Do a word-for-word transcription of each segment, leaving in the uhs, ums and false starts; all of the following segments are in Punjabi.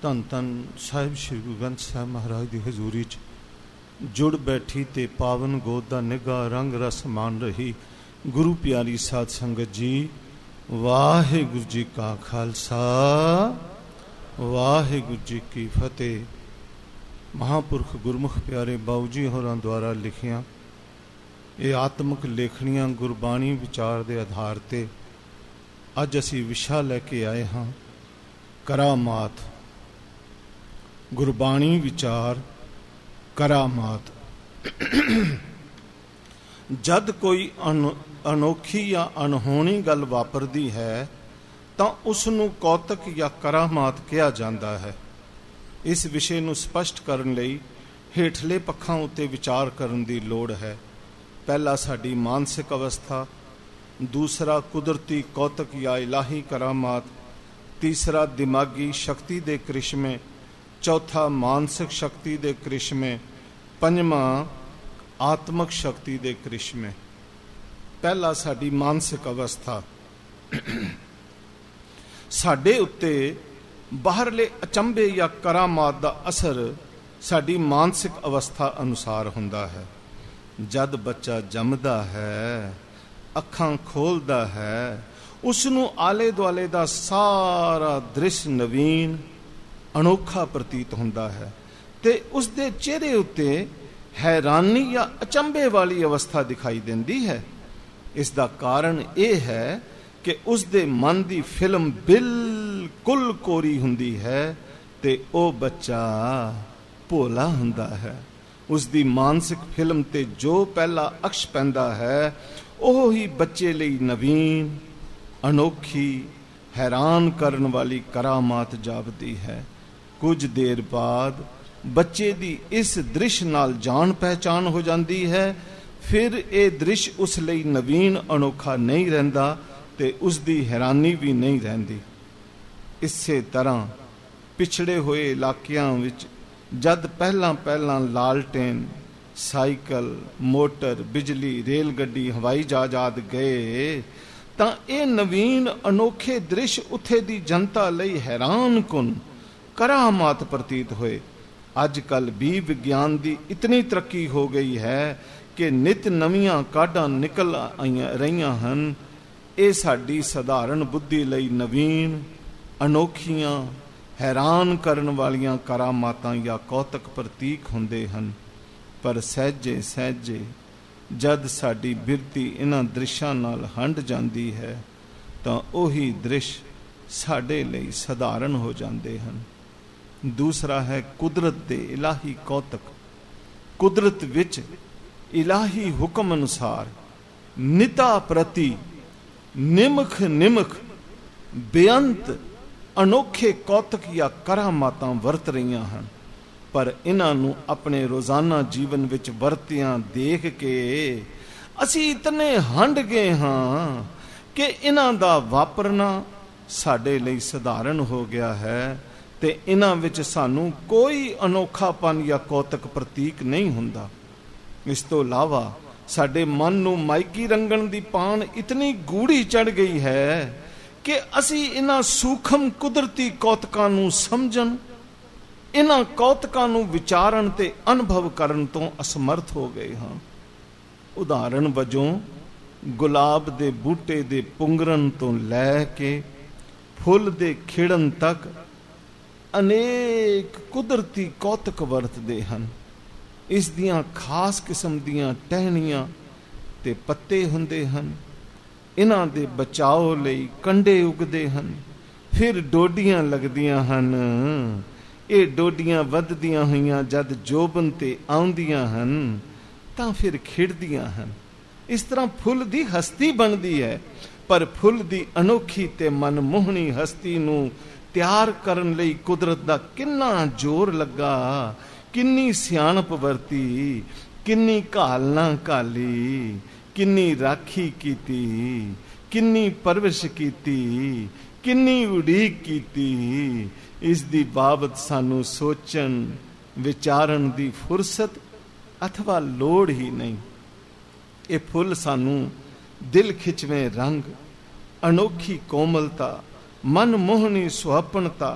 ਧੰਨ ਧੰਨ ਸਾਹਿਬ ਸ਼੍ਰੀ ਗੁਰੂ ਗ੍ਰੰਥ ਸਾਹਿਬ ਮਹਾਰਾਜ ਦੀ ਹਜ਼ੂਰੀ 'ਚ ਜੁੜ ਬੈਠੀ ਤੇ ਪਾਵਨ ਗੋਦ ਦਾ ਨਿੱਘਾ ਰੰਗ ਰਸ ਮਾਣ ਰਹੀ ਗੁਰੂ ਪਿਆਰੀ ਸਾਧ ਸੰਗਤ ਜੀ, ਵਾਹਿਗੁਰੂ ਜੀ ਕਾ ਖਾਲਸਾ, ਵਾਹਿਗੁਰੂ ਜੀ ਕੀ ਫਤਿਹ। ਮਹਾਂਪੁਰਖ ਗੁਰਮੁਖ ਪਿਆਰੇ ਬਾਊ ਜੀ ਹੋਰਾਂ ਦੁਆਰਾ ਲਿਖੀਆਂ ਇਹ ਆਤਮਿਕ ਲੇਖਣੀਆਂ ਗੁਰਬਾਣੀ ਵਿਚਾਰ ਦੇ ਆਧਾਰ ਤੇ ਅੱਜ ਅਸੀਂ ਵਿਸ਼ਾ ਲੈ ਕੇ ਆਏ ਹਾਂ, ਕਰਾਮਾਤ। ਗੁਰਬਾਣੀ ਵਿਚਾਰ ਕਰਾਮਾਤ। ਜਦ ਕੋਈ ਅਨ ਅਨੋਖੀ ਜਾਂ ਅਣਹੋਣੀ ਗੱਲ ਵਾਪਰਦੀ ਹੈ ਤਾਂ ਉਸ ਨੂੰ ਕੌਤਕ ਜਾਂ ਕਰਾਮਾਤ ਕਿਹਾ ਜਾਂਦਾ ਹੈ। ਇਸ ਵਿਸ਼ੇ ਨੂੰ ਸਪਸ਼ਟ ਕਰਨ ਲਈ ਹੇਠਲੇ ਪੱਖਾਂ ਉੱਤੇ ਵਿਚਾਰ ਕਰਨ ਦੀ ਲੋੜ ਹੈ। ਪਹਿਲਾ ਸਾਡੀ ਮਾਨਸਿਕ ਅਵਸਥਾ, ਦੂਸਰਾ ਕੁਦਰਤੀ ਕੌਤਕ ਜਾਂ ਇਲਾਹੀ ਕਰਾਮਾਤ, ਤੀਸਰਾ ਦਿਮਾਗੀ ਸ਼ਕਤੀ ਦੇ ਕ੍ਰਿਸ਼ਮੇ, ਚੌਥਾ ਮਾਨਸਿਕ ਸ਼ਕਤੀ ਦੇ ਕ੍ਰਿਸ਼ਮੇ, ਪੰਜਵਾਂ ਆਤਮਿਕ ਸ਼ਕਤੀ ਦੇ ਕ੍ਰਿਸ਼ਮੇ। ਪਹਿਲਾ ਸਾਡੀ ਮਾਨਸਿਕ ਅਵਸਥਾ। ਸਾਡੇ ਉੱਤੇ ਬਾਹਰਲੇ ਅਚੰਭੇ ਜਾਂ ਕਰਾਮਾਤ ਦਾ ਅਸਰ ਸਾਡੀ ਮਾਨਸਿਕ ਅਵਸਥਾ ਅਨੁਸਾਰ ਹੁੰਦਾ ਹੈ। ਜਦ ਬੱਚਾ ਜੰਮਦਾ ਹੈ, ਅੱਖਾਂ ਖੋਲ੍ਹਦਾ ਹੈ, ਉਸ ਨੂੰ ਆਲੇ ਦੁਆਲੇ ਦਾ ਸਾਰਾ ਦ੍ਰਿਸ਼ ਨਵੀਨ ਅਨੋਖਾ ਪ੍ਰਤੀਤ ਹੁੰਦਾ ਹੈ ਤੇ ਉਸ ਦੇ ਚਿਹਰੇ ਉੱਤੇ ਹੈਰਾਨੀ ਜਾਂ ਅਚੰਭੇ ਵਾਲੀ ਅਵਸਥਾ ਦਿਖਾਈ ਦਿੰਦੀ ਹੈ। ਇਸ ਦਾ ਕਾਰਨ ਇਹ ਹੈ ਕਿ ਉਸ ਦੇ ਮਨ ਦੀ ਫਿਲਮ ਬਿਲਕੁਲ ਕੋਰੀ ਹੁੰਦੀ ਹੈ ਤੇ ਉਹ ਬੱਚਾ ਭੋਲਾ ਹੁੰਦਾ ਹੈ। ਉਸ ਦੀ ਮਾਨਸਿਕ ਫਿਲਮ ਤੇ ਜੋ ਪਹਿਲਾ ਅਕਸ਼ ਪੈਂਦਾ ਹੈ ਉਹ ਹੀ ਬੱਚੇ ਲਈ ਨਵੀਨ, ਅਨੋਖੀ, ਹੈਰਾਨ ਕਰਨ ਵਾਲੀ ਕਰਾਮਾਤ ਜਾਪਦੀ ਹੈ। ਕੁਝ ਦੇਰ ਬਾਅਦ ਬੱਚੇ ਦੀ ਇਸ ਦ੍ਰਿਸ਼ ਨਾਲ ਜਾਣ ਪਹਿਚਾਣ ਹੋ ਜਾਂਦੀ ਹੈ। ਫਿਰ ਇਹ ਦ੍ਰਿਸ਼ ਉਸ ਲਈ ਨਵੀਨ, ਅਨੋਖਾ ਨਹੀਂ ਰਹਿੰਦਾ ਤੇ ਉਸ ਦੀ ਹੈਰਾਨੀ ਵੀ ਨਹੀਂ ਰਹਿੰਦੀ। ਇਸੇ ਤਰ੍ਹਾਂ ਪਿਛੜੇ ਹੋਏ ਇਲਾਕਿਆਂ ਵਿੱਚ ਜਦ ਪਹਿਲਾਂ ਪਹਿਲਾਂ ਲਾਲਟੇਨ, ਸਾਈਕਲ, ਮੋਟਰ, ਬਿਜਲੀ, ਰੇਲ ਗੱਡੀ, ਹਵਾਈ ਜਹਾਜ਼ ਆਦਿ ਗਏ ਤਾਂ ਇਹ ਨਵੀਨ ਅਨੋਖੇ ਦ੍ਰਿਸ਼ ਉੱਥੇ ਦੀ ਜਨਤਾ ਲਈ ਹੈਰਾਨ ਕੁਨ ਕਰਾਮਾਤ ਪ੍ਰਤੀਤ ਹੋਏ। ਅੱਜ ਕੱਲ੍ਹ ਵੀ ਵਿਗਿਆਨ ਦੀ ਇਤਨੀ ਤਰੱਕੀ ਹੋ ਗਈ ਹੈ ਕਿ ਨਿਤ ਨਵੀਆਂ ਕਾਢਾਂ ਨਿਕਲ ਆਈਆਂ ਰਹੀਆਂ ਹਨ। ਇਹ ਸਾਡੀ ਸਧਾਰਨ ਬੁੱਧੀ ਲਈ ਨਵੀਨ, ਅਨੋਖੀਆਂ, ਹੈਰਾਨ ਕਰਨ ਵਾਲੀਆਂ ਕਰਾਮਾਤਾਂ ਜਾਂ ਕੌਤਕ ਪ੍ਰਤੀਕ ਹੁੰਦੇ ਹਨ। ਪਰ ਸਹਿਜੇ ਸਹਿਜੇ ਜਦ ਸਾਡੀ ਬਿਰਤੀ ਇਹਨਾਂ ਦ੍ਰਿਸ਼ਾਂ ਨਾਲ ਹੰਢ ਜਾਂਦੀ ਹੈ ਤਾਂ ਉਹੀ ਦ੍ਰਿਸ਼ ਸਾਡੇ ਲਈ ਸਧਾਰਨ ਹੋ ਜਾਂਦੇ ਹਨ। ਦੂਸਰਾ ਹੈ ਕੁਦਰਤ ਦੇ ਇਲਾਹੀ ਕੌਤਕ। ਕੁਦਰਤ ਵਿੱਚ ਇਲਾਹੀ ਹੁਕਮ ਅਨੁਸਾਰ ਨਿਤਾ ਪ੍ਰਤੀ ਨਿਮਖ ਨਿਮਖ ਬੇਅੰਤ ਅਨੋਖੇ ਕੌਤਕ ਜਾਂ ਕਰਾਮਾਤਾਂ ਵਰਤ ਰਹੀਆਂ ਹਨ। ਪਰ ਇਹਨਾਂ ਨੂੰ ਆਪਣੇ ਰੋਜ਼ਾਨਾ ਜੀਵਨ ਵਿੱਚ ਵਰਤਿਆਂ ਦੇਖ ਕੇ ਅਸੀਂ ਇਤਨੇ ਹੰਢ ਗਏ ਹਾਂ ਕਿ ਇਹਨਾਂ ਦਾ ਵਾਪਰਨਾ ਸਾਡੇ ਲਈ ਸਧਾਰਨ ਹੋ ਗਿਆ ਹੈ ਤੇ ਇਹਨਾਂ ਵਿੱਚ ਸਾਨੂੰ ਕੋਈ ਅਨੋਖਾਪਨ ਜਾਂ ਕੌਤਕ ਪ੍ਰਤੀਕ ਨਹੀਂ ਹੁੰਦਾ। ਇਸ ਤੋਂ ਇਲਾਵਾ ਸਾਡੇ ਮਨ ਨੂੰ ਮਾਇਕੀ ਰੰਗਣ ਦੀ ਪਾਣ ਇਤਨੀ ਗੂੜੀ ਚੜ ਗਈ ਹੈ ਕਿ ਅਸੀਂ ਇਹਨਾਂ ਸੂਖਮ ਕੁਦਰਤੀ ਕੌਤਕਾਂ ਨੂੰ ਸਮਝਣ, ਇਹਨਾਂ ਕੌਤਕਾਂ ਨੂੰ ਵਿਚਾਰਨ ਤੇ ਅਨੁਭਵ ਕਰਨ ਤੋਂ ਅਸਮਰਥ ਹੋ ਗਏ ਹਾਂ। ਉਦਾਹਰਣ ਵਜੋਂ ਗੁਲਾਬ ਦੇ ਬੂਟੇ ਦੇ ਪੁੰਗਰਨ ਤੋਂ ਲੈ ਕੇ ਫੁੱਲ ਦੇ ਖਿੜਨ ਤੱਕ ਅਨੇਕ ਕੁਦਰਤੀ ਕੌਤਕ ਵਰਤਦੇ ਹਨ। ਇਸ ਦੀਆਂ ਖਾਸ ਕਿਸਮ ਦੀਆਂ ਟਹਿਣੀਆਂ ਤੇ ਪੱਤੇ ਹੁੰਦੇ ਹਨ। ਇਹਨਾਂ ਦੇ ਬਚਾਓ ਲਈ ਕੰਡੇ ਉਗਦੇ ਹਨ। ਫਿਰ ਡੋਡੀਆਂ ਲੱਗਦੀਆਂ ਹਨ। ਇਹ ਡੋਡੀਆਂ ਵੱਧਦੀਆਂ ਹੋਈਆਂ ਜਦ ਜੋਬਨ ਤੇ ਆਉਂਦੀਆਂ ਹਨ ਤਾਂ ਫਿਰ ਖਿੜਦੀਆਂ ਹਨ। ਇਸ ਤਰ੍ਹਾਂ ਫੁੱਲ ਦੀ ਹਸਤੀ ਬਣਦੀ ਹੈ। ਪਰ ਫੁੱਲ ਦੀ ਅਨੋਖੀ ਤੇ ਮਨਮੋਹਣੀ ਹਸਤੀ ਨੂੰ ਤਿਆਰ ਕਰਨ ਲਈ ਕੁਦਰਤ ਦਾ ਕਿੰਨਾ ਜ਼ੋਰ ਲੱਗਾ, ਕਿੰਨੀ ਸਿਆਣਪ ਵਰਤੀ, ਕਿੰਨੀ ਘਾਲਣਾ ਘਾਲੀ, ਕਿੰਨੀ ਰਾਖੀ ਕੀਤੀ, ਕਿੰਨੀ ਪਰਵਰਿਸ਼ ਕੀਤੀ, ਕਿੰਨੀ ਉਡੀਕ ਕੀਤੀ। ਇਸ ਦੀ ਬਾਬਤ ਸਾਨੂੰ ਸੋਚਣ ਵਿਚਾਰਨ ਦੀ ਫੁਰਸਤ ਅਥਵਾ ਲੋੜ ਹੀ ਨਹੀਂ। ਇਹ ਫੁੱਲ ਸਾਨੂੰ ਦਿਲ ਖਿੱਚਵੇਂ ਰੰਗ, ਅਨੋਖੀ ਕੋਮਲਤਾ, ਮਨਮੋਹਣੀ ਸੁਹੱਪਣਤਾ,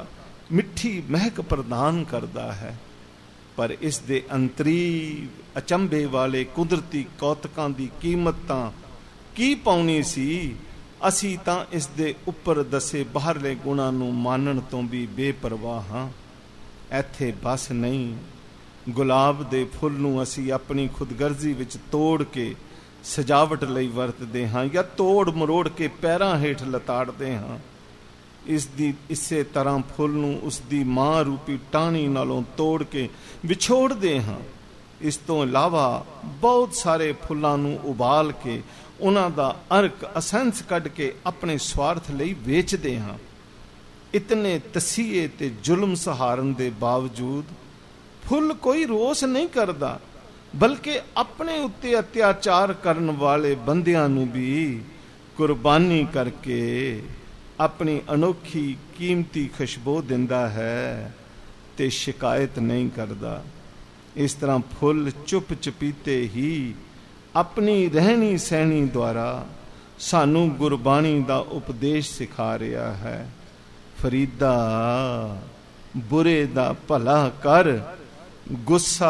ਮਿੱਠੀ ਮਹਿਕ ਪ੍ਰਦਾਨ ਕਰਦਾ ਹੈ। ਪਰ ਇਸ ਦੇ ਅੰਤਰੀ ਅਚੰਭੇ ਵਾਲੇ ਕੁਦਰਤੀ ਕੌਤਕਾਂ ਦੀ ਕੀਮਤ ਤਾਂ ਕੀ ਪਾਉਣੀ ਸੀ? ਅਸੀਂ ਤਾਂ ਇਸ ਦੇ ਉੱਪਰ ਦੱਸੇ ਬਾਹਰਲੇ ਗੁਣਾਂ ਨੂੰ ਮਾਨਣ ਤੋਂ ਵੀ ਬੇਪਰਵਾਹ ਹਾਂ। ਇੱਥੇ ਬਸ ਨਹੀਂ, ਗੁਲਾਬ ਦੇ ਫੁੱਲ ਨੂੰ ਅਸੀਂ ਆਪਣੀ ਖੁਦਗਰਜ਼ੀ ਵਿੱਚ ਤੋੜ ਕੇ ਸਜਾਵਟ ਲਈ ਵਰਤਦੇ ਹਾਂ ਜਾਂ ਤੋੜ ਮਰੋੜ ਕੇ ਪੈਰਾਂ ਹੇਠ ਲਤਾੜਦੇ ਹਾਂ। ਇਸ ਦੀ ਇਸੇ ਤਰ੍ਹਾਂ ਫੁੱਲ ਨੂੰ ਉਸ ਦੀ ਮਾਂ ਰੂਪੀ ਟਾਹਣੀ ਨਾਲੋਂ ਤੋੜ ਕੇ ਵਿਛੋੜਦੇ ਹਾਂ। ਇਸ ਤੋਂ ਇਲਾਵਾ ਬਹੁਤ ਸਾਰੇ ਫੁੱਲਾਂ ਨੂੰ ਉਬਾਲ ਕੇ ਉਹਨਾਂ ਦਾ ਅਰਕ ਅਸੈਂਸ ਕੱਢ ਕੇ ਆਪਣੇ ਸਵਾਰਥ ਲਈ ਵੇਚਦੇ ਹਾਂ। ਇਤਨੇ ਤਸੀਹੇ ਤੇ ਜ਼ੁਲਮ ਸਹਾਰਨ ਦੇ ਬਾਵਜੂਦ ਫੁੱਲ ਕੋਈ ਰੋਸ ਨਹੀਂ ਕਰਦਾ, ਬਲਕਿ ਆਪਣੇ ਉੱਤੇ ਅਤਿਆਚਾਰ ਕਰਨ ਵਾਲੇ ਬੰਦਿਆਂ ਨੂੰ ਵੀ ਕੁਰਬਾਨੀ ਕਰਕੇ ਆਪਣੀ ਅਨੋਖੀ ਕੀਮਤੀ ਖੁਸ਼ਬੂ ਦਿੰਦਾ ਹੈ ਤੇ ਸ਼ਿਕਾਇਤ ਨਹੀਂ ਕਰਦਾ। ਇਸ ਤਰ੍ਹਾਂ ਫੁੱਲ ਚੁੱਪ ਚਪੀਤੇ ਹੀ ਆਪਣੀ ਰਹਿਣੀ ਸਹਿਣੀ ਦੁਆਰਾ ਸਾਨੂੰ ਗੁਰਬਾਣੀ ਦਾ ਉਪਦੇਸ਼ ਸਿਖਾ ਰਿਹਾ ਹੈ। ਫਰੀਦਾ ਬੁਰੇ ਦਾ ਭਲਾ ਕਰ, ਗੁੱਸਾ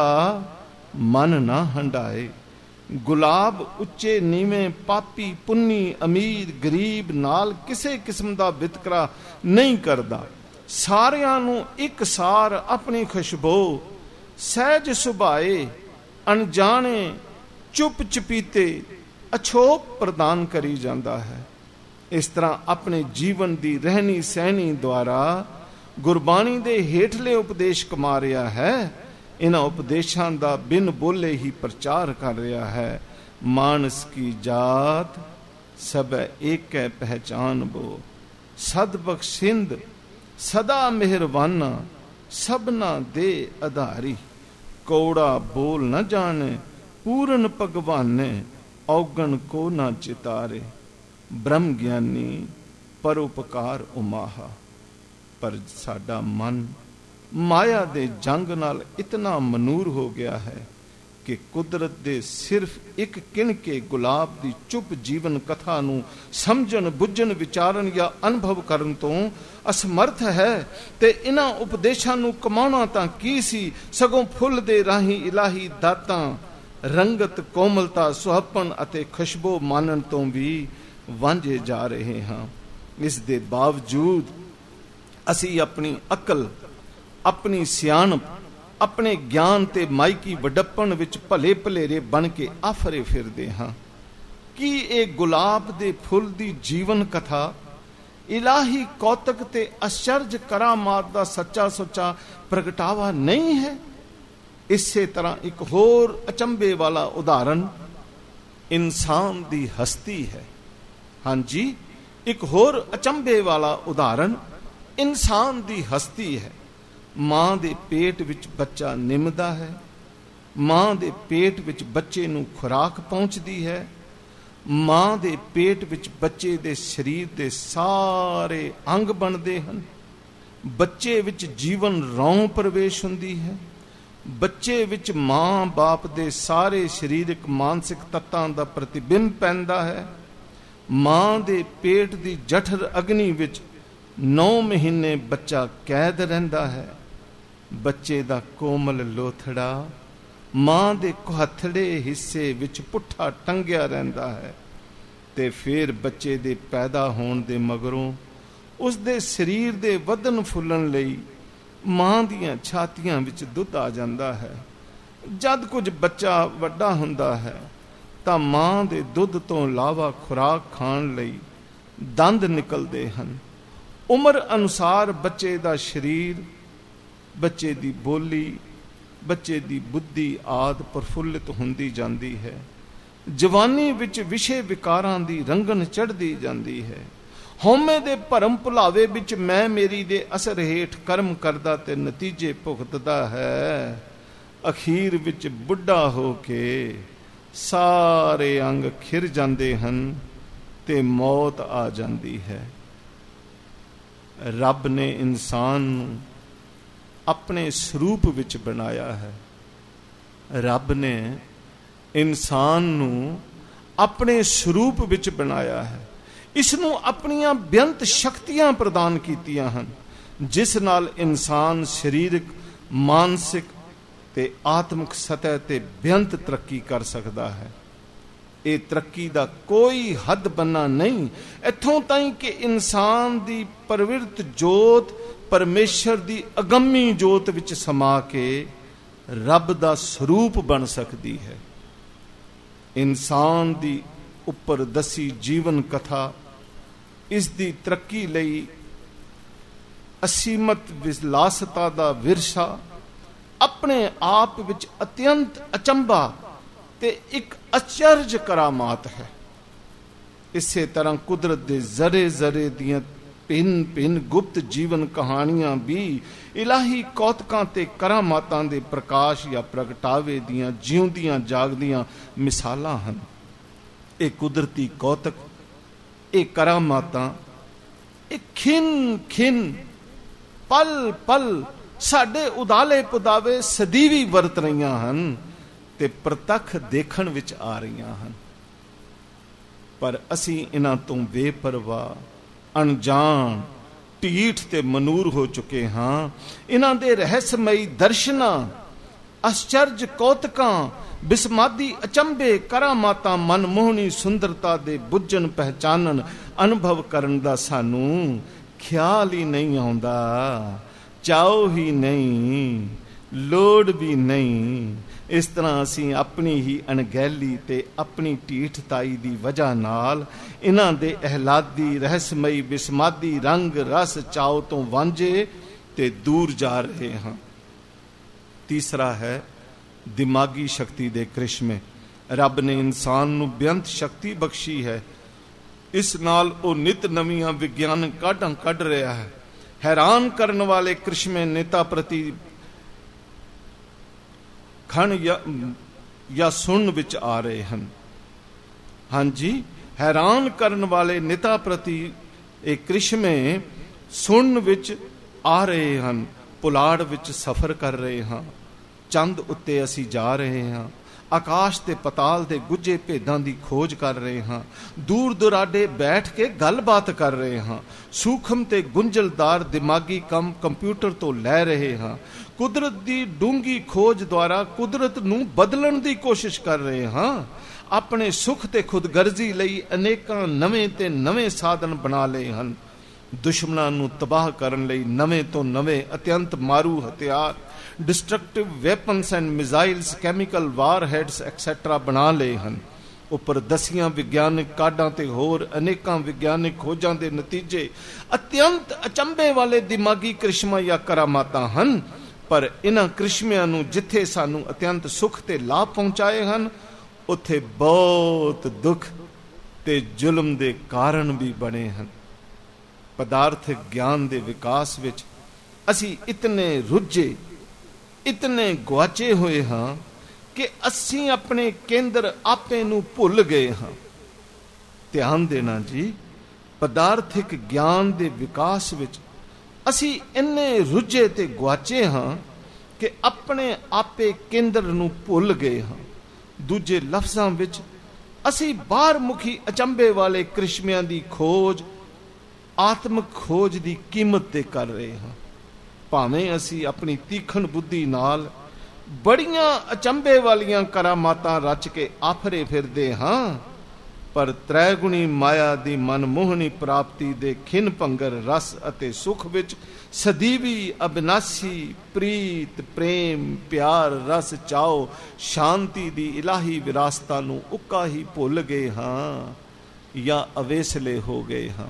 ਮਨ ਨਾ ਹੰਡਾਏ। ਗੁਲਾਬ ਉੱਚੇ ਨੀਵੇਂ, ਪਾਪੀ ਪੁੰਨੀ, ਅਮੀਰ ਗਰੀਬ ਨਾਲ ਕਿਸੇ ਕਿਸਮ ਦਾ ਵਿਤਕਰਾ ਨਹੀਂ ਕਰਦਾ। ਸਾਰਿਆਂ ਨੂੰ ਇੱਕਸਾਰ ਆਪਣੀ ਖੁਸ਼ਬੂ ਸਹਿਜ ਸੁਭਾਏ, ਅਣਜਾਣੇ ਚੁੱਪ ਚਪੀਤੇ ਅਛੋਪ ਪ੍ਰਦਾਨ ਕਰੀ ਜਾਂਦਾ ਹੈ। ਇਸ ਤਰ੍ਹਾਂ ਆਪਣੇ ਜੀਵਨ ਦੀ ਰਹਿਣੀ ਸਹਿਣੀ ਦੁਆਰਾ ਗੁਰਬਾਣੀ ਦੇ ਹੇਠਲੇ ਉਪਦੇਸ਼ ਕਮਾ ਰਿਹਾ ਹੈ। ਇਹਨਾਂ ਉਪਦੇਸ਼ਾਂ ਦਾ ਬਿਨ ਬੋਲੇ ਹੀ ਪ੍ਰਚਾਰ ਕਰ ਰਿਹਾ ਹੈ। ਮਾਨਸ ਕੀ ਜਾਤ ਸਭੈ ਏਕੈ ਪਹਿਚਾਨ ਬੋ, ਸਦ ਬਖਸ਼ਿੰਦ ਸਦਾ ਮਿਹਰਬਾਨਾ, ਸਭਨਾ ਦੇ ਆਧਾਰੀ। ਕੌੜਾ ਬੋਲ ਨਾ ਜਾਣੇ, ਪੂਰਨ ਭਗਵਾਨੇ, ਔਗਣ ਕੋ ਨਾ ਚਿਤਾਰੇ। ਬ੍ਰਹਮ ਗਿਆਨੀ ਪਰਉਪਕਾਰ ਉਮਾਹਾ। ਪਰ ਸਾਡਾ ਮਨ ਮਾਇਆ ਦੇ ਜੰਗ ਨਾਲ ਇਤਨਾ ਮਨੂਰ ਹੋ ਗਿਆ ਹੈ ਕਿ ਕੁਦਰਤ ਦੇ ਸਿਰਫ ਇੱਕ ਕਿਣਕੇ ਗੁਲਾਬ ਦੀ ਚੁੱਪ ਜੀਵਨ ਕਥਾ ਨੂੰ ਸਮਝਣ, ਬੁੱਝਣ, ਵਿਚਾਰਨ ਜਾਂ ਅਨੁਭਵ ਕਰਨ ਤੋਂ ਅਸਮਰਥ ਹੈ। ਤੇ ਇਹਨਾਂ ਉਪਦੇਸ਼ਾਂ ਨੂੰ ਕਮਾਉਣਾ ਤਾਂ ਕੀ ਸੀ, ਸਗੋਂ ਫੁੱਲ ਦੇ ਰਾਹੀਂ ਇਲਾਹੀ ਦਾਤਾਂ, ਰੰਗਤ, ਕੋਮਲਤਾ, ਸੁਹੱਪਣ ਅਤੇ ਖੁਸ਼ਬੂ ਮਾਨਣ ਤੋਂ ਵੀ ਵਾਂਝੇ ਜਾ ਰਹੇ ਹਾਂ। ਇਸ ਦੇ ਬਾਵਜੂਦ ਅਸੀਂ ਆਪਣੀ ਅਕਲ, ਆਪਣੀ ਸਿਆਣਪ, ਆਪਣੇ ਗਿਆਨ ਤੇ ਮਾਇਕੀ ਵਡੱਪਣ ਵਿੱਚ ਭਲੇ ਭਲੇਰੇ ਬਣ ਕੇ ਆਫਰੇ ਫਿਰਦੇ ਹਾਂ। ਕੀ ਇਹ ਗੁਲਾਬ ਦੇ ਫੁੱਲ ਦੀ ਜੀਵਨ ਕਥਾ ਇਲਾਹੀ ਕੌਤਕ ਤੇ ਅਚਰਜ ਕਰਾਮਾਤ ਦਾ ਸੱਚਾ ਸੁੱਚਾ ਪ੍ਰਗਟਾਵਾ ਨਹੀਂ ਹੈ? ਇਸੇ ਤਰ੍ਹਾਂ ਇੱਕ ਹੋਰ ਅਚੰਭੇ ਵਾਲਾ ਉਦਾਹਰਨ ਇਨਸਾਨ ਦੀ ਹਸਤੀ ਹੈ। ਹਾਂਜੀ, ਇੱਕ ਹੋਰ ਅਚੰਭੇ ਵਾਲਾ ਉਦਾਹਰਨ ਇਨਸਾਨ ਦੀ ਹਸਤੀ ਹੈ। ਮਾਂ ਦੇ ਪੇਟ ਵਿੱਚ ਬੱਚਾ ਨਿਮਦਾ ਹੈ, ਮਾਂ ਦੇ ਪੇਟ ਵਿੱਚ ਬੱਚੇ ਨੂੰ ਖੁਰਾਕ ਪਹੁੰਚਦੀ ਹੈ, ਮਾਂ ਦੇ ਪੇਟ ਵਿੱਚ ਬੱਚੇ ਦੇ ਸਰੀਰ ਦੇ ਸਾਰੇ ਅੰਗ ਬਣਦੇ ਹਨ, ਬੱਚੇ ਵਿੱਚ ਜੀਵਨ ਰੌਂ ਪ੍ਰਵੇਸ਼ ਹੁੰਦੀ ਹੈ, ਬੱਚੇ ਵਿੱਚ ਮਾਂ ਬਾਪ ਦੇ ਸਾਰੇ ਸਰੀਰਕ ਮਾਨਸਿਕ ਤੱਤਾਂ ਦਾ ਪ੍ਰਤੀਬਿੰਬ ਪੈਂਦਾ ਹੈ। ਮਾਂ ਦੇ ਪੇਟ ਦੀ ਜਠਰ ਅਗਨੀ ਵਿੱਚ ਨੌ ਮਹੀਨੇ ਬੱਚਾ ਕੈਦ ਰਹਿੰਦਾ ਹੈ। ਬੱਚੇ ਦਾ ਕੋਮਲ ਲੋਥੜਾ ਮਾਂ ਦੇ ਕੁਹੱਥੜੇ ਹਿੱਸੇ ਵਿੱਚ ਪੁੱਠਾ ਟੰਗਿਆ ਰਹਿੰਦਾ ਹੈ ਤੇ ਫਿਰ ਬੱਚੇ ਦੇ ਪੈਦਾ ਹੋਣ ਦੇ ਮਗਰੋਂ ਉਸ ਦੇ ਸਰੀਰ ਦੇ ਵਧਣ ਫੁੱਲਣ ਲਈ ਮਾਂ ਦੀਆਂ ਛਾਤੀਆਂ ਵਿੱਚ ਦੁੱਧ ਆ ਜਾਂਦਾ ਹੈ। ਜਦ ਕੁਝ ਬੱਚਾ ਵੱਡਾ ਹੁੰਦਾ ਹੈ ਤਾਂ ਮਾਂ ਦੇ ਦੁੱਧ ਤੋਂ ਇਲਾਵਾ ਖੁਰਾਕ ਖਾਣ ਲਈ ਦੰਦ ਨਿਕਲਦੇ ਹਨ। ਉਮਰ ਅਨੁਸਾਰ ਬੱਚੇ ਦਾ ਸਰੀਰ, ਬੱਚੇ ਦੀ ਬੋਲੀ, ਬੱਚੇ ਦੀ ਬੁੱਧੀ ਆਦਿ ਪ੍ਰਫੁੱਲਿਤ ਹੁੰਦੀ ਜਾਂਦੀ ਹੈ। ਜਵਾਨੀ ਵਿੱਚ ਵਿਸ਼ੇ ਵਿਕਾਰਾਂ ਦੀ ਰੰਗਨ ਚੜ੍ਹਦੀ ਜਾਂਦੀ ਹੈ। ਹਉਮੈ ਦੇ ਭਰਮ ਭੁਲਾਵੇ ਵਿੱਚ ਮੈਂ ਮੇਰੀ ਦੇ ਅਸਰ ਹੇਠ ਕਰਮ ਕਰਦਾ ਤੇ ਨਤੀਜੇ ਭੁਗਤਦਾ ਹੈ। ਅਖੀਰ ਵਿੱਚ ਬੁੱਢਾ ਹੋ ਕੇ ਸਾਰੇ ਅੰਗ ਖਿਰ ਜਾਂਦੇ ਹਨ ਤੇ ਮੌਤ ਆ ਜਾਂਦੀ ਹੈ। ਰੱਬ ਨੇ ਇਨਸਾਨ ਨੂੰ ਆਪਣੇ ਸਰੂਪ ਵਿੱਚ ਬਣਾਇਆ ਹੈ। ਰੱਬ ਨੇ ਇਨਸਾਨ ਨੂੰ ਆਪਣੇ ਸਰੂਪ ਵਿੱਚ ਬਣਾਇਆ ਹੈ। ਇਸ ਨੂੰ ਆਪਣੀਆਂ ਬੇਅੰਤ ਸ਼ਕਤੀਆਂ ਪ੍ਰਦਾਨ ਕੀਤੀਆਂ ਹਨ। ਜਿਸ ਨਾਲ ਇਨਸਾਨ ਸਰੀਰਕ, ਮਾਨਸਿਕ ਤੇ ਆਤਮਿਕ ਸਤਹ ਤੇ ਬੇਅੰਤ ਤਰੱਕੀ ਕਰ ਸਕਦਾ ਹੈ। ਇਹ ਤਰੱਕੀ ਦਾ ਕੋਈ ਹੱਦ ਬੰਨਾ ਨਹੀਂ, ਇੱਥੋਂ ਤਾਈਂ ਕਿ ਇਨਸਾਨ ਦੀ ਪ੍ਰਵਿਰਤ ਜੋਤ ਪਰਮੇਸ਼ਰ ਦੀ ਅਗੰਮੀ ਜੋਤ ਵਿੱਚ ਸਮਾ ਕੇ ਰੱਬ ਦਾ ਸਰੂਪ ਬਣ ਸਕਦੀ ਹੈ। ਇਨਸਾਨ ਦੀ ਉੱਪਰ ਦੱਸੀ ਜੀਵਨ ਕਥਾ ਇਸ ਦੀ ਤਰੱਕੀ ਲਈ ਅਸੀਮਤ ਵਿਲਾਸਤਾ ਦਾ ਵਿਰਸਾ, ਆਪਣੇ ਆਪ ਵਿੱਚ ਅਤਿਅੰਤ ਅਚੰਭਾ ਤੇ ਇੱਕ ਅਚਰਜ ਕਰਾਮਾਤ ਹੈ। ਇਸੇ ਤਰ੍ਹਾਂ ਕੁਦਰਤ ਦੇ ਜ਼ਰੇ ਜ਼ਰੇ ਦੀਆਂ ਭਿੰਨ ਭਿੰਨ ਗੁਪਤ ਜੀਵਨ ਕਹਾਣੀਆਂ ਵੀ ਇਲਾਹੀ ਕੌਤਕਾਂ ਤੇ ਕਰਾਮਾਤਾਂ ਦੇ ਪ੍ਰਕਾਸ਼ ਜਾਂ ਪ੍ਰਗਟਾਵੇ ਦੀਆਂ ਜਿਉਂਦੀਆਂ ਜਾਗਦੀਆਂ ਮਿਸਾਲਾਂ ਹਨ। ਇਹ ਕੁਦਰਤੀ ਕੌਤਕ, ਇਹ ਕਰਾਮਾਤਾਂ, ਇਹ ਖਿਨ ਖਿਨ ਪਲ ਪਲ ਸਾਡੇ ਉਦਾਲੇ ਪੁਦਾਵੇ ਸਦੀਵੀ ਵਰਤ ਰਹੀਆਂ ਹਨ ਤੇ ਪ੍ਰਤੱਖ ਦੇਖਣ ਵਿੱਚ ਆ ਰਹੀਆਂ ਹਨ। ਪਰ ਅਸੀਂ ਇਹਨਾਂ ਤੋਂ ਬੇਪਰਵਾਹ, ਅਣਜਾਣ, ਢੀਠ ਤੇ ਮਨੂਰ ਹੋ ਚੁੱਕੇ ਹਾਂ। ਇਹਨਾਂ ਦੇ ਰਹੱਸਮਈ ਦਰਸ਼ਨਾਂ, ਅਸਚਰਜ ਕੌਤਕਾਂ, ਬਿਸਮਾਦੀ ਅਚੰਬੇ, ਕਰਾਮਾਤਾਂ, ਮਨਮੋਹਣੀ ਸੁੰਦਰਤਾ ਦੇ ਬੁੱਝਣ, ਪਹਿਚਾਨਣ, ਅਨੁਭਵ ਕਰਨ ਦਾ ਸਾਨੂੰ ਖਿਆਲ ਹੀ ਨਹੀਂ ਆਉਂਦਾ, ਚਾਓ ਹੀ ਨਹੀਂ, ਲੋੜ ਵੀ ਨਹੀਂ। ਇਸ ਤਰ੍ਹਾਂ ਅਸੀਂ ਆਪਣੀ ਹੀ ਅਣਗਹਿਲੀ ਤੇ ਆਪਣੀ ਢੀਠਤਾਈ ਦੀ ਵਜ੍ਹਾ ਨਾਲ ਇਹਨਾਂ ਦੇ ਅਹਿਲਾਦੀ, ਰਹੱਸਮਈ, ਬਿਸਮਾਦੀ ਰੰਗ ਰਸ ਚਾਓ ਤੋਂ ਵਾਂਝੇ ਤੇ ਦੂਰ ਜਾ ਰਹੇ ਹਾਂ। ਤੀਸਰਾ ਹੈ ਦਿਮਾਗੀ ਸ਼ਕਤੀ ਦੇ ਕ੍ਰਿਸ਼ਮੇ। ਰੱਬ ਨੇ ਇਨਸਾਨ ਨੂੰ ਬੇਅੰਤ ਸ਼ਕਤੀ ਬਖਸ਼ੀ ਹੈ। ਇਸ ਨਾਲ ਉਹ ਨਿਤ ਨਵੀਆਂ ਵਿਗਿਆਨਕ ਕਾਢਾਂ ਕੱਢ ਰਿਹਾ ਹੈ। ਹੈਰਾਨ ਕਰਨ ਵਾਲੇ ਕ੍ਰਿਸ਼ਮੇ ਨੇਤਾ ਪ੍ਰਤੀ ਖਣ ਜਾਂ ਸੁਣਨ ਵਿੱਚ ਆ ਰਹੇ ਹਨ। ਹਾਂਜੀ, ਹੈਰਾਨ ਕਰਨ ਵਾਲੇ ਨੇਤਾ ਪ੍ਰਤੀ ਇਹ ਕ੍ਰਿਸ਼ਮੇ ਸੁਣਨ ਵਿੱਚ ਆ ਰਹੇ ਹਨ। ਪੁਲਾੜ ਵਿੱਚ ਸਫ਼ਰ ਕਰ ਰਹੇ ਹਾਂ, ਚੰਦ ਉੱਤੇ ਅਸੀਂ ਜਾ ਰਹੇ ਹਾਂ, ਆਕਾਸ਼ ਤੇ ਪਤਾਲ ਦੇ ਗੁੱਝੇ ਭੇਦਾਂ ਦੀ ਖੋਜ ਕਰ ਰਹੇ ਹਾਂ, ਦੂਰ ਦੁਰਾਡੇ ਬੈਠ ਕੇ ਗੱਲਬਾਤ ਕਰ ਰਹੇ ਹਾਂ, ਸੂਖਮ ਤੇ ਗੁੰਝਲਦਾਰ ਦਿਮਾਗੀ ਕੰਮ ਕੰਪਿਊਟਰ ਤੋਂ ਲੈ ਰਹੇ ਹਾਂ, ਕੁਦਰਤ ਦੀ ਡੂੰਗੀ ਖੋਜ ਦੁਆਰਾ ਕੁਦਰਤ ਨੂੰ ਬਦਲਣ ਦੀ ਕੋਸ਼ਿਸ਼ ਕਰ ਰਹੇ ਹਾਂ, ਆਪਣੇ ਸੁਖ ਤੇ ਖੁਦਗਰਜ਼ੀ ਲਈ ਅਨੇਕਾਂ ਨਵੇਂ ਤੇ ਨਵੇਂ ਸਾਧਨ ਬਣਾ ਲਏ ਹਨ, ਦੁਸ਼ਮਣਾਂ ਨੂੰ ਤਬਾਹ ਕਰਨ ਲਈ ਨਵੇਂ ਤੋਂ ਨਵੇਂ ਅਤਿਅੰਤ ਮਾਰੂ ਹਥਿਆਰ, destructive weapons and missiles, chemical warheads etcetera ਬਣਾ ਲਏ ਹਨ। ਉੱਪਰ ਦਸੀਆਂ ਵਿਗਿਆਨਕ ਕਾਢਾਂ ਤੇ ਹੋਰ ਅਨੇਕਾਂ ਵਿਗਿਆਨਕ ਖੋਜਾਂ ਦੇ ਨਤੀਜੇ ਅਤਿਅੰਤ ਅਚੰਭੇ ਵਾਲੇ ਦਿਮਾਗੀ ਕ੍ਰਿਸ਼ਮਾ ਜਾਂ ਕਰਾਮਾਤਾਂ ਹਨ। ਪਰ ਇਹਨਾਂ ਕ੍ਰਿਸ਼ਮਿਆਂ ਨੂੰ ਜਿੱਥੇ ਸਾਨੂੰ ਅਤਿਅੰਤ ਸੁਖ ਤੇ ਲਾਭ ਪਹੁੰਚਾਏ ਹਨ, ਉੱਥੇ ਬਹੁਤ ਦੁੱਖ ਤੇ ਜ਼ੁਲਮ ਦੇ ਕਾਰਨ ਵੀ ਬਣੇ ਹਨ। ਪਦਾਰਥਿਕ ਗਿਆਨ ਦੇ ਵਿਕਾਸ ਵਿੱਚ ਅਸੀਂ ਇਤਨੇ ਰੁੱਝੇ, ਇਤਨੇ ਗੁਆਚੇ ਹੋਏ ਹਾਂ ਕਿ ਅਸੀਂ ਆਪਣੇ ਕੇਂਦਰ ਆਪੇ ਨੂੰ ਭੁੱਲ ਗਏ ਹਾਂ। ਧਿਆਨ ਦੇਣਾ ਜੀ, ਪਦਾਰਥਿਕ ਗਿਆਨ ਦੇ ਵਿਕਾਸ ਵਿੱਚ ਅਸੀਂ ਇੰਨੇ ਰੁੱਝੇ ਤੇ ਗੁਆਚੇ ਹਾਂ ਕਿ ਆਪਣੇ ਆਪੇ ਕੇਂਦਰ ਨੂੰ ਭੁੱਲ ਗਏ ਹਾਂ। ਦੂਜੇ ਲਫ਼ਜ਼ਾਂ ਵਿੱਚ ਅਸੀਂ ਬਾਹਰ ਮੁਖੀ ਅਚੰਭੇ ਵਾਲੇ ਕ੍ਰਿਸ਼ਮਿਆਂ ਦੀ ਖੋਜ ਆਤਮਿਕ ਖੋਜ ਦੀ ਕੀਮਤ ਤੇ ਕਰ ਰਹੇ ਹਾਂ। ਭਾਵੇਂ ਅਸੀਂ ਆਪਣੀ ਤੀਖਣ ਬੁੱਧੀ ਨਾਲ ਬੜੀਆਂ ਅਚੰਭੇ ਵਾਲੀਆਂ ਕਰਾਮਾਤਾਂ ਰਚ ਕੇ ਆਫਰੇ ਫਿਰਦੇ ਹਾਂ, ਪਰ ਤ੍ਰੈਗੁਣੀ ਮਾਇਆ ਦੀ ਮਨਮੋਹਣੀ ਪ੍ਰਾਪਤੀ ਦੇ ਖਿਨ ਭੰਗਰ ਰਸ ਅਤੇ ਸੁਖ ਵਿੱਚ ਸਦੀਵੀ ਅਬਿਨਾਸੀ ਪ੍ਰੀਤ, ਪ੍ਰੇਮ, ਪਿਆਰ, ਰਸ, ਚਾਓ, ਸ਼ਾਂਤੀ ਦੀ ਇਲਾਹੀ ਵਿਰਾਸਤਾ ਨੂੰ ਉੱਕਾ ਹੀ ਭੁੱਲ ਗਏ ਹਾਂ ਜਾਂ ਅਵੇਸਲੇ ਹੋ ਗਏ ਹਾਂ।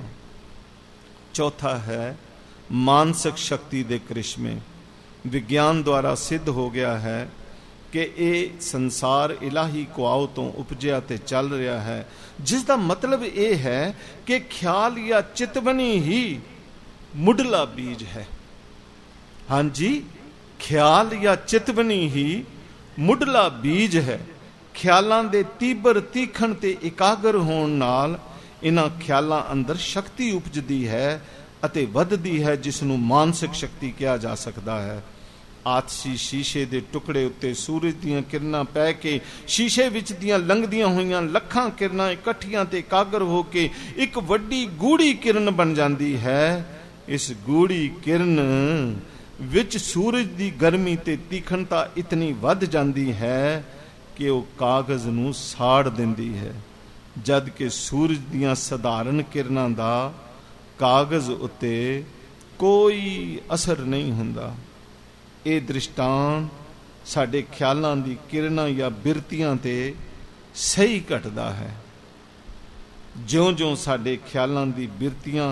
ਚੌਥਾ ਹੈ ਮਾਨਸਿਕ ਸ਼ਕਤੀ ਦੇ ਕ੍ਰਿਸ਼ਮੇ। ਵਿਗਿਆਨ ਦੁਆਰਾ ਸਿੱਧ ਹੋ ਗਿਆ ਹੈ ਕਿ ਇਹ ਸੰਸਾਰ ਇਲਾਹੀ ਕੁਆਓ ਤੋਂ ਉਪਜਿਆ ਤੇ ਚੱਲ ਰਿਹਾ ਹੈ, ਜਿਸ ਦਾ ਮਤਲਬ ਇਹ ਹੈ ਕਿ ਖਿਆਲ ਜਾਂ ਚਿਤਵਨੀ ਹੀ ਮੁੱਢਲਾ ਬੀਜ ਹੈ। ਹਾਂਜੀ, ਖਿਆਲ ਜਾਂ ਚਿਤਵਨੀ ਹੀ ਮੁੱਢਲਾ ਬੀਜ ਹੈ। ਖਿਆਲਾਂ ਦੇ ਤੀਬਰ, ਤੀਖਣ ਤੇ ਇਕਾਗਰ ਹੋਣ ਨਾਲ ਇਹਨਾਂ ਖਿਆਲਾਂ ਅੰਦਰ ਸ਼ਕਤੀ ਉਪਜਦੀ ਹੈ ਅਤੇ ਵੱਧਦੀ ਹੈ, ਜਿਸ ਨੂੰ ਮਾਨਸਿਕ ਸ਼ਕਤੀ ਕਿਹਾ ਜਾ ਸਕਦਾ ਹੈ। ਆਤਸ਼ੀ ਸ਼ੀਸ਼ੇ ਦੇ ਟੁਕੜੇ ਉੱਤੇ ਸੂਰਜ ਦੀਆਂ ਕਿਰਨਾਂ ਪੈ ਕੇ ਸ਼ੀਸ਼ੇ ਵਿੱਚ ਦੀਆਂ ਲੰਘਦੀਆਂ ਹੋਈਆਂ ਲੱਖਾਂ ਕਿਰਨਾਂ ਇਕੱਠੀਆਂ ਤੇ ਇਕਾਗਰ ਹੋ ਕੇ ਇੱਕ ਵੱਡੀ ਗੂੜੀ ਕਿਰਨ ਬਣ ਜਾਂਦੀ ਹੈ। इस गूढ़ी किरण विच सूरज दी गर्मी ते तीखणता इतनी वध जांदी है कि वो कागज नूं साड़ दिंदी है, जद कि सूरज दियां सधारण किरणां दा कागज उत्ते कोई असर नहीं हुंदा। ये दृष्टांत साडे ख्यालां दी किरणां या बिरतियां ते सही घटदा है। ज्यों ज्यों साडे ख्यालां दी बिरतियां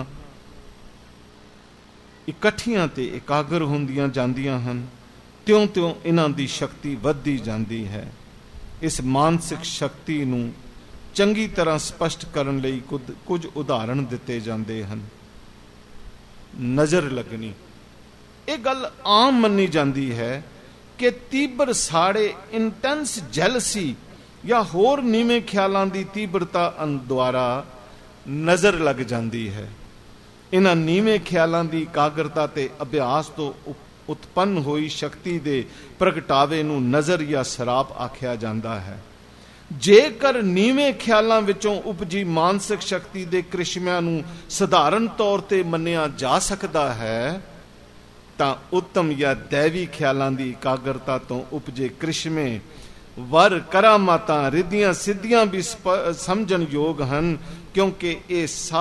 इकट्ठियां ते एकागर हुंदियां जांदियां हन, त्यों त्यों इन्हां दी शक्ति वधदी जांदी है। इस मानसिक शक्ति नूं चंगी तरह स्पष्ट करन लई कुछ उदाहरण दिते जांदे हन। नज़र लगनी, ये गल आम मन्नी जांदी है कि तीबर साड़े इंटेंस जैलसी या होर नीवें ख्यालां दी तीव्रता द्वारा नज़र लग जांदी है। इन्हां नीवें ख्यालां दी एकाग्रता ते अभ्यास तो उत्पन्न होई शक्ति दे प्रगटावे नूं नज़र या सराप आख्या जांदा है। जेकर नीवें ख्यालां विचों उपजी मानसिक शक्ति दे करिश्मिਆਂ ਨੂੰ ਸਧਾਰਨ ਤੌਰ ਤੇ ਮੰਨਿਆ ਜਾ ਸਕਦਾ ਹੈ, ਤਾਂ ਉੱਤਮ ਜਾਂ दैवी ਖਿਆਲਾਂ ਦੀ ਇਕਾਗਰਤਾ ਤੋਂ ਉਪਜੇ ਕਰਿਸ਼ਮੇ वर करामातां रिद्धियां सिद्धियां भी समझन योग हन, क्योंकि ये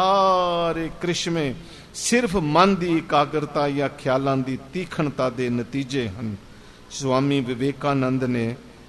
सारे करिश्मे सिर्फ मन की एकाग्रता या ख्यालां दी तीखणता दे नतीजे हन। स्वामी विवेकानंद ने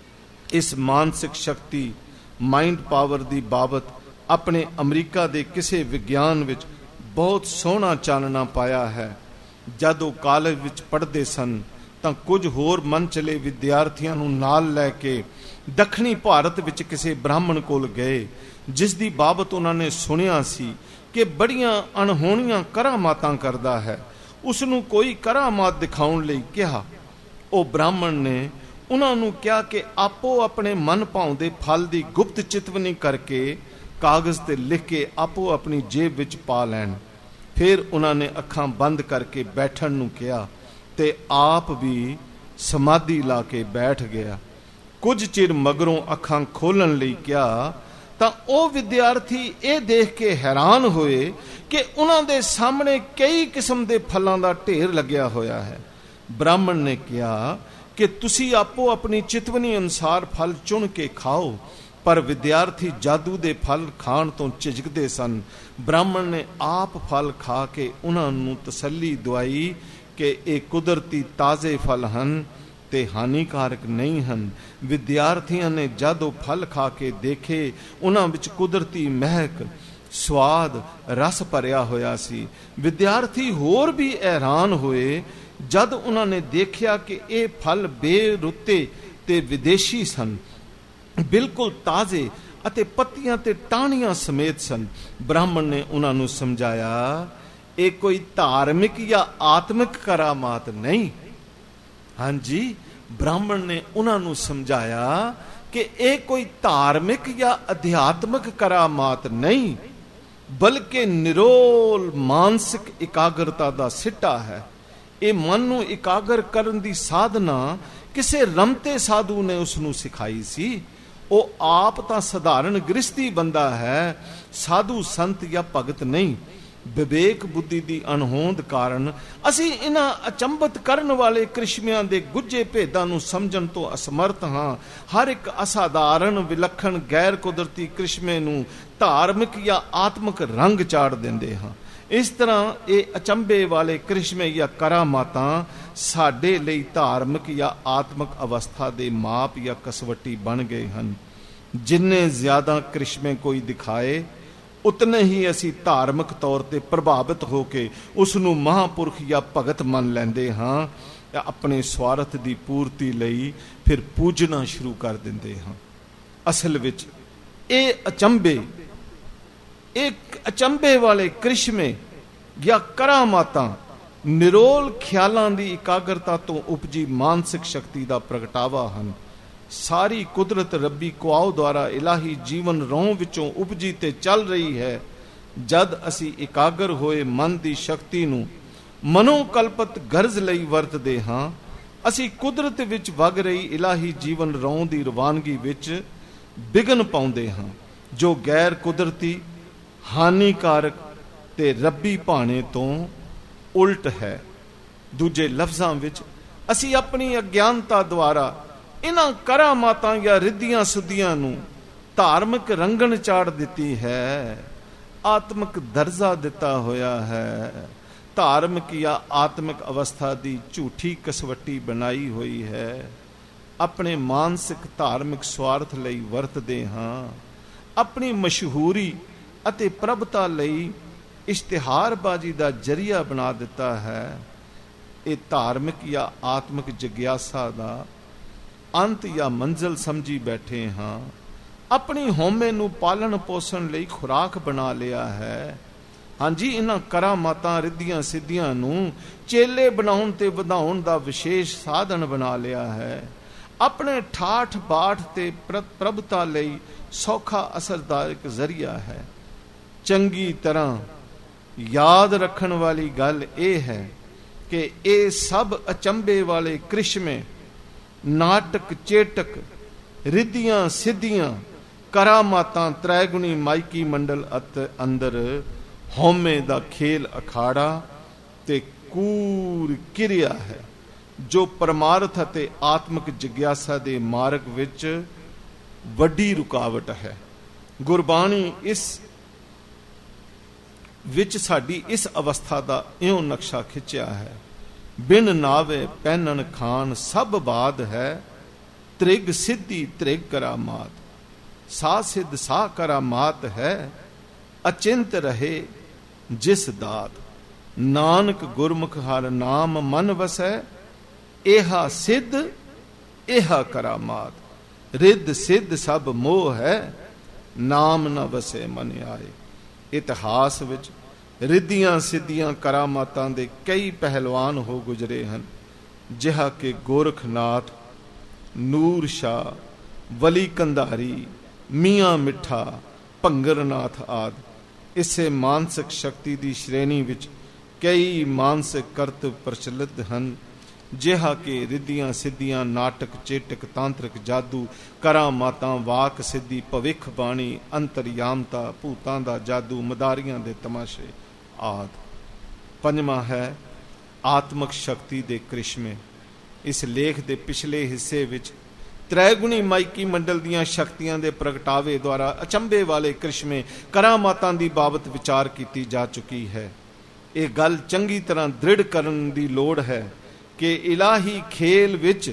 इस मानसिक शक्ति माइंड पावर दी बाबत अपने अमरीका दे किसे विज्ञान विच बहुत सोहना चानना पाया है। जद वो कालेज विच पढ़दे सन ਤਾਂ ਕੁਝ ਹੋਰ ਮਨ ਚਲੇ ਵਿਦਿਆਰਥੀਆਂ ਨੂੰ ਨਾਲ ਲੈ ਕੇ ਦੱਖਣੀ ਭਾਰਤ ਵਿੱਚ ਕਿਸੇ ਬ੍ਰਾਹਮਣ ਕੋਲ ਗਏ, ਜਿਸ ਦੀ ਬਾਬਤ ਉਹਨਾਂ ਨੇ ਸੁਣਿਆ ਸੀ ਕਿ ਬੜੀਆਂ ਅਣਹੋਣੀਆਂ ਕਰਾਮਾਤਾਂ ਕਰਦਾ ਹੈ। ਉਸ ਨੂੰ ਕੋਈ ਕਰਾਮਾਤ ਦਿਖਾਉਣ ਲਈ ਕਿਹਾ। ਉਹ ਬ੍ਰਾਹਮਣ ਨੇ ਉਹਨਾਂ ਨੂੰ ਕਿਹਾ ਕਿ ਆਪੋ ਆਪਣੇ ਮਨ ਭਾਉਂਦੇ ਫਲ ਦੀ ਗੁਪਤ ਚਿਤਵਨੀ ਕਰਕੇ ਕਾਗਜ਼ ਤੇ ਲਿਖ ਕੇ ਆਪੋ ਆਪਣੀ ਜੇਬ ਵਿੱਚ ਪਾ ਲੈਣ। ਫਿਰ ਉਹਨਾਂ ਨੇ ਅੱਖਾਂ ਬੰਦ ਕਰਕੇ ਬੈਠਣ ਨੂੰ ਕਿਹਾ ਤੇ ਆਪ ਵੀ ਸਮਾਧੀ ਲਾ ਕੇ ਬੈਠ ਗਿਆ। ਕੁਝ ਚਿਰ ਮਗਰੋਂ ਅੱਖਾਂ ਖੋਲਣ ਲਈ ਕਿਹਾ ਤਾਂ ਉਹ ਵਿਦਿਆਰਥੀ ਇਹ ਦੇਖ ਕੇ ਹੈਰਾਨ ਹੋਏ ਕਿ ਉਹਨਾਂ ਦੇ ਸਾਹਮਣੇ ਕਈ ਕਿਸਮ ਦੇ ਫਲਾਂ ਦਾ ਢੇਰ ਲੱਗਿਆ ਹੋਇਆ ਹੈ। ਬ੍ਰਾਹਮਣ ਨੇ ਕਿਹਾ ਕਿ ਤੁਸੀਂ ਆਪੋ ਆਪਣੀ ਚਿਤਵਨੀ ਅਨੁਸਾਰ ਫਲ ਚੁਣ ਕੇ ਖਾਓ, ਪਰ ਵਿਦਿਆਰਥੀ ਜਾਦੂ ਦੇ ਫਲ ਖਾਣ ਤੋਂ ਝਿਜਕਦੇ ਸਨ। ਬ੍ਰਾਹਮਣ ਨੇ ਆਪ ਫਲ ਖਾ ਕੇ ਉਹਨਾਂ ਨੂੰ ਤਸੱਲੀ ਦਵਾਈ कि ये कुदरती ताज़े फल हन ते हानिकारक नहीं हन। विद्यार्थियों ने जद वो फल खा के देखे, उन्हां विच कुदरती महक स्वाद रस भरिया होया सी। विद्यार्थी होर भी हैरान होए जद उन्हां ने देखिया कि ये फल बेरुते ते विदेशी सन, बिल्कुल ताज़े अते पत्तियां ते टाहणियां समेत सन। ब्राह्मण ने उन्हां नूं समझाया ये कोई धार्मिक या आत्मिक करामात नहीं। हाँ जी, ब्राह्मण ने उन्होंने समझाया कि ये कोई धार्मिक या अध्यात्मिक करामात नहीं, बल्कि निरोल मानसिक एकाग्रता दा सिट्टा है। ये मन नूं एकागर करन दी साधना किसे रमते साधु ने उसनूं सिखाई सी। वो आप तां सधारण गृहस्थी बंदा है, साधु संत या भगत नहीं। विवेक बुद्धि की अणहोंद कारण असी इन्हां अचंबत करन वाले करिश्मिਆਂ ਦੇ ਗੁੱਝੇ ਭੇਦਾਂ ਨੂੰ ਸਮਝਣ ਤੋਂ ਅਸਮਰਥ ਹਾਂ। ਹਰ ਇੱਕ ਅਸਾਧਾਰਨ ਵਿਲੱਖਣ ਗੈਰ ਕੁਦਰਤੀ ਕਰਿਸ਼ਮੇ ਨੂੰ ਧਾਰਮਿਕ ਜਾਂ ਆਤਮਿਕ ਰੰਗ ਚਾੜ ਦਿੰਦੇ ਹਾਂ। ਇਸ ਤਰ੍ਹਾਂ ਇਹ ਅਚੰਬੇ ਵਾਲੇ ਕਰਿਸ਼ਮੇ ਜਾਂ ਕਰਾਮਾਤਾਂ ਸਾਡੇ ਲਈ ਧਾਰਮਿਕ ਜਾਂ ਆਤਮਿਕ ਅਵਸਥਾ ਦੇ ਮਾਪ ਜਾਂ ਕਸਵੱਟੀ ਬਣ ਗਏ ਹਨ। ਜਿੰਨੇ ਜ਼ਿਆਦਾ ਕਰਿਸ਼ਮੇ ਕੋਈ ਦਿਖਾਏ, उतने ही असी धार्मिक तौर पर प्रभावित होकर उसनूं महापुरख या भगत मन लेंदे हाँ। अपने स्वार्थ की पूर्ति लई फिर पूजना शुरू कर देंदे हाँ। असल विच ये अचंबे, एक अचंबे वाले करिश्मे या करामातां निरोल ख्यालां दी एकाग्रता तो उपजी मानसिक शक्ति का प्रगटावा हन। सारी कुदरत रब्बी कुआओ द्वारा इलाही जीवन रौं विचों उपजी ते चल रही है। जद असी एकागर होए मन की शक्ति नूं मनोकल्पत गरज लई वरतदे हां, असी कुदरत विच वग रही इलाही जीवन रौं की रवानगी विच विघन पाउंदे हां, जो गैर कुदरती हानिकारक ते रब्बी भाणे तो ਉਲਟ ਹੈ। ਦੂਜੇ ਲਫ਼ਜ਼ਾਂ ਵਿੱਚ ਅਸੀਂ ਆਪਣੀ ਅਗਿਆਨਤਾ ਦੁਆਰਾ ਇਹਨਾਂ ਕਰਾਮਾਤਾਂ ਜਾਂ ਰਿੱਧੀਆਂ ਸੁੱਧੀਆਂ ਨੂੰ ਧਾਰਮਿਕ ਰੰਗਣ ਚਾੜ ਦਿੱਤੀ ਹੈ, ਆਤਮਿਕ ਦਰਜਾ ਦਿੱਤਾ ਹੋਇਆ ਹੈ, ਧਾਰਮਿਕ ਜਾਂ ਆਤਮਿਕ ਅਵਸਥਾ ਦੀ ਝੂਠੀ ਕਸਵੱਟੀ ਬਣਾਈ ਹੋਈ ਹੈ। ਆਪਣੇ ਮਾਨਸਿਕ ਧਾਰਮਿਕ ਸਵਾਰਥ ਲਈ ਵਰਤਦੇ ਹਾਂ, ਆਪਣੀ ਮਸ਼ਹੂਰੀ ਅਤੇ ਪ੍ਰਭਤਾ ਲਈ ਇਸ਼ਤਿਹਾਰਬਾਜ਼ੀ ਦਾ ਜ਼ਰੀਆ ਬਣਾ ਦਿੱਤਾ ਹੈ। ਇਹ ਧਾਰਮਿਕ ਜਾਂ ਆਤਮਿਕ ਜਿਗਿਆਸਾ ਦਾ ਅੰਤ ਜਾਂ ਮੰਜ਼ਿਲ ਸਮਝੀ ਬੈਠੇ ਹਾਂ, ਆਪਣੀ ਹਉਮੈ ਨੂੰ ਪਾਲਣ ਪੋਸ਼ਣ ਲਈ ਖੁਰਾਕ ਬਣਾ ਲਿਆ ਹੈ। ਹਾਂਜੀ, ਇਹਨਾਂ ਕਰਾਮਾਤਾਂ ਰਿੱਧੀਆਂ ਸਿੱਧੀਆਂ ਨੂੰ ਚੇਲੇ ਬਣਾਉਣ ਤੇ ਵਧਾਉਣ ਦਾ ਵਿਸ਼ੇਸ਼ ਸਾਧਨ ਬਣਾ ਲਿਆ ਹੈ। ਆਪਣੇ ਠਾਠ ਬਾਠ ਤੇ ਪ੍ਰਭਤਾ ਲਈ ਸੌਖਾ ਅਸਰਦਾਇਕ ਜ਼ਰੀਆ ਹੈ। ਚੰਗੀ ਤਰ੍ਹਾਂ ਯਾਦ ਰੱਖਣ ਵਾਲੀ ਗੱਲ ਇਹ ਹੈ ਕਿ ਇਹ ਸਭ ਅਚੰਭੇ ਵਾਲੇ ਕ੍ਰਿਸ਼ਮੇ, ਨਾਟਕ ਚੇਟਕ, ਰਿੱਧੀਆਂ ਸਿੱਧੀਆਂ ਕਰਾਮਾਤਾਂ ਤ੍ਰੈਗੁਣੀ ਮਾਈਕੀ ਮੰਡਲ ਅਤੇ ਅੰਦਰ ਹਉਮੈ ਦਾ ਖੇਲ ਅਖਾੜਾ ਤੇ ਕੂਰ ਕਿਰਿਆ ਹੈ, ਜੋ ਪਰਮਾਰਥ ਅਤੇ ਆਤਮਿਕ ਜਿਗਿਆਸਾ ਦੇ ਮਾਰਗ ਵਿੱਚ ਵੱਡੀ ਰੁਕਾਵਟ ਹੈ। ਗੁਰਬਾਣੀ ਇਸ ਵਿੱਚ ਸਾਡੀ ਇਸ ਅਵਸਥਾ ਦਾ ਇਉਂ ਨਕਸ਼ਾ ਖਿੱਚਿਆ ਹੈ। ਬਿਨ ਨਾਵੇ ਪਹਿਨਣ ਖਾਨ ਸਭ ਬਾਦ ਹੈ, ਤ੍ਰਿਗ ਸਿੱਧੀ ਤ੍ਰਿਗ ਕਰਾਮਾਤ, ਸਾ ਸਿੱਧ ਸਾ ਕਰਾਮਾਤ ਹੈ, ਅਚਿੰਤ ਰਹੇ ਜਿਸ ਦਾਤ, ਨਾਨਕ ਗੁਰਮੁਖ ਹਰ ਨਾਮ ਮਨ ਵਸੈ, ਇਹਾ ਸਿੱਧ ਇਹਾ ਕਰਾਮਾਤ, ਰਿੱਧ ਸਿੱਧ ਸਭ ਮੋਹ ਹੈ, ਨਾਮ ਨ ਵਸੇ ਮਨ ਆਏ। ਇਤਿਹਾਸ ਵਿੱਚ ਰਿੱਧੀਆਂ ਸਿੱਧੀਆਂ ਕਰਾਮਾਤਾਂ ਦੇ ਕਈ ਪਹਿਲਵਾਨ ਹੋ ਗੁਜਰੇ ਹਨ, ਜਿਹਾ ਕਿ ਗੋਰਖਨਾਥ, ਨੂਰ ਸ਼ਾਹ, ਵਲੀ ਕੰਧਾਰੀ, ਮੀਆਂ ਮਿੱਠਾ, ਭੰਗਰਨਾਥ ਆਦਿ। ਇਸੇ ਮਾਨਸਿਕ ਸ਼ਕਤੀ ਦੀ ਸ਼੍ਰੇਣੀ ਵਿੱਚ ਕਈ ਮਾਨਸਿਕ ਕਰਤਵ ਪ੍ਰਚਲਿਤ ਹਨ, ਜਿਹਾ ਕਿ ਰਿੱਧੀਆਂ ਸਿੱਧੀਆਂ, ਨਾਟਕ ਚੇਟਕ, ਤਾਂਤਰਿਕ ਜਾਦੂ, ਕਰਾਮਾਤਾਂ, ਵਾਕ ਸਿੱਧੀ, ਭਵਿੱਖ ਬਾਣੀ, ਅੰਤਰਯਾਮਤਾ, ਭੂਤਾਂ ਦਾ ਜਾਦੂ, ਮਦਾਰੀਆਂ ਦੇ ਤਮਾਸ਼ੇ ਆਦਿ। ਪੰਜਵਾਂ ਹੈ ਆਤਮਿਕ ਸ਼ਕਤੀ ਦੇ ਕ੍ਰਿਸ਼ਮੇ। ਇਸ ਲੇਖ ਦੇ ਪਿਛਲੇ ਹਿੱਸੇ ਵਿੱਚ ਤ੍ਰੈਗੁਣੀ ਮਾਈਕੀ ਮੰਡਲ ਦੀਆਂ ਸ਼ਕਤੀਆਂ ਦੇ ਪ੍ਰਗਟਾਵੇ ਦੁਆਰਾ ਅਚੰਭੇ ਵਾਲੇ ਕ੍ਰਿਸ਼ਮੇ ਕਰਾਮਾਤਾਂ ਦੀ ਬਾਬਤ ਵਿਚਾਰ ਕੀਤੀ ਜਾ ਚੁੱਕੀ ਹੈ। ਇਹ ਗੱਲ ਚੰਗੀ ਤਰ੍ਹਾਂ ਦ੍ਰਿੜ ਕਰਨ ਦੀ ਲੋੜ ਹੈ ਕਿ ਇਲਾਹੀ ਖੇਲ ਵਿੱਚ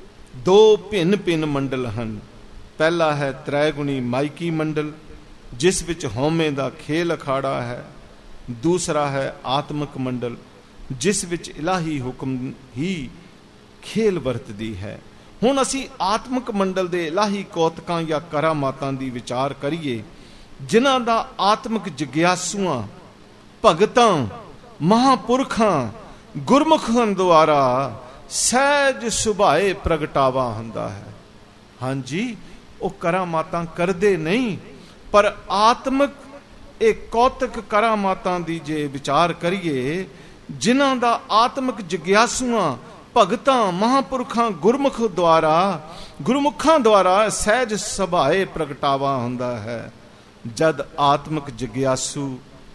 ਦੋ ਭਿੰਨ ਭਿੰਨ ਮੰਡਲ ਹਨ। ਪਹਿਲਾ ਹੈ ਤ੍ਰੈਗੁਣੀ ਮਾਈਕੀ ਮੰਡਲ, ਜਿਸ ਵਿੱਚ ਹਉਮੈ ਦਾ ਖੇਲ ਅਖਾੜਾ ਹੈ। ਦੂਸਰਾ ਹੈ ਆਤਮਿਕ ਮੰਡਲ, ਜਿਸ ਵਿੱਚ ਇਲਾਹੀ ਹੁਕਮ ਹੀ ਖੇਲ ਵਰਤਦੀ ਹੈ। ਹੁਣ ਅਸੀਂ ਆਤਮਿਕ ਮੰਡਲ ਦੇ ਇਲਾਹੀ ਕੌਤਕਾਂ ਜਾਂ ਕਰਾਮਾਤਾਂ ਦੀ ਵਿਚਾਰ ਕਰੀਏ, ਜਿਨ੍ਹਾਂ ਦਾ ਆਤਮਿਕ ਜਿਗਿਆਸੂਆਂ, ਭਗਤਾਂ, ਮਹਾਂਪੁਰਖਾਂ, ਗੁਰਮੁਖਾਂ ਦੁਆਰਾ ਸਹਿਜ ਸੁਭਾਏ ਪ੍ਰਗਟਾਵਾ ਹੁੰਦਾ ਹੈ। ਹਾਂਜੀ, ਉਹ ਕਰਾਮਾਤਾਂ ਕਰਦੇ ਨਹੀਂ, ਪਰ ਆਤਮਿਕ ਇਹ ਕੌਤਕ ਕਰਾਮਾਤਾਂ ਦੀ ਜੇ ਵਿਚਾਰ ਕਰੀਏ, ਜਿਨ੍ਹਾਂ ਦਾ ਆਤਮਿਕ ਜਿਗਿਆਸੂਆਂ, ਭਗਤਾਂ, ਮਹਾਂਪੁਰਖਾਂ, ਗੁਰਮੁਖ ਦੁਆਰਾ ਗੁਰਮੁਖਾਂ ਦੁਆਰਾ ਸਹਿਜ ਸੁਭਾਏ ਪ੍ਰਗਟਾਵਾ ਹੁੰਦਾ ਹੈ। ਜਦ ਆਤਮਿਕ ਜਿਗਿਆਸੂ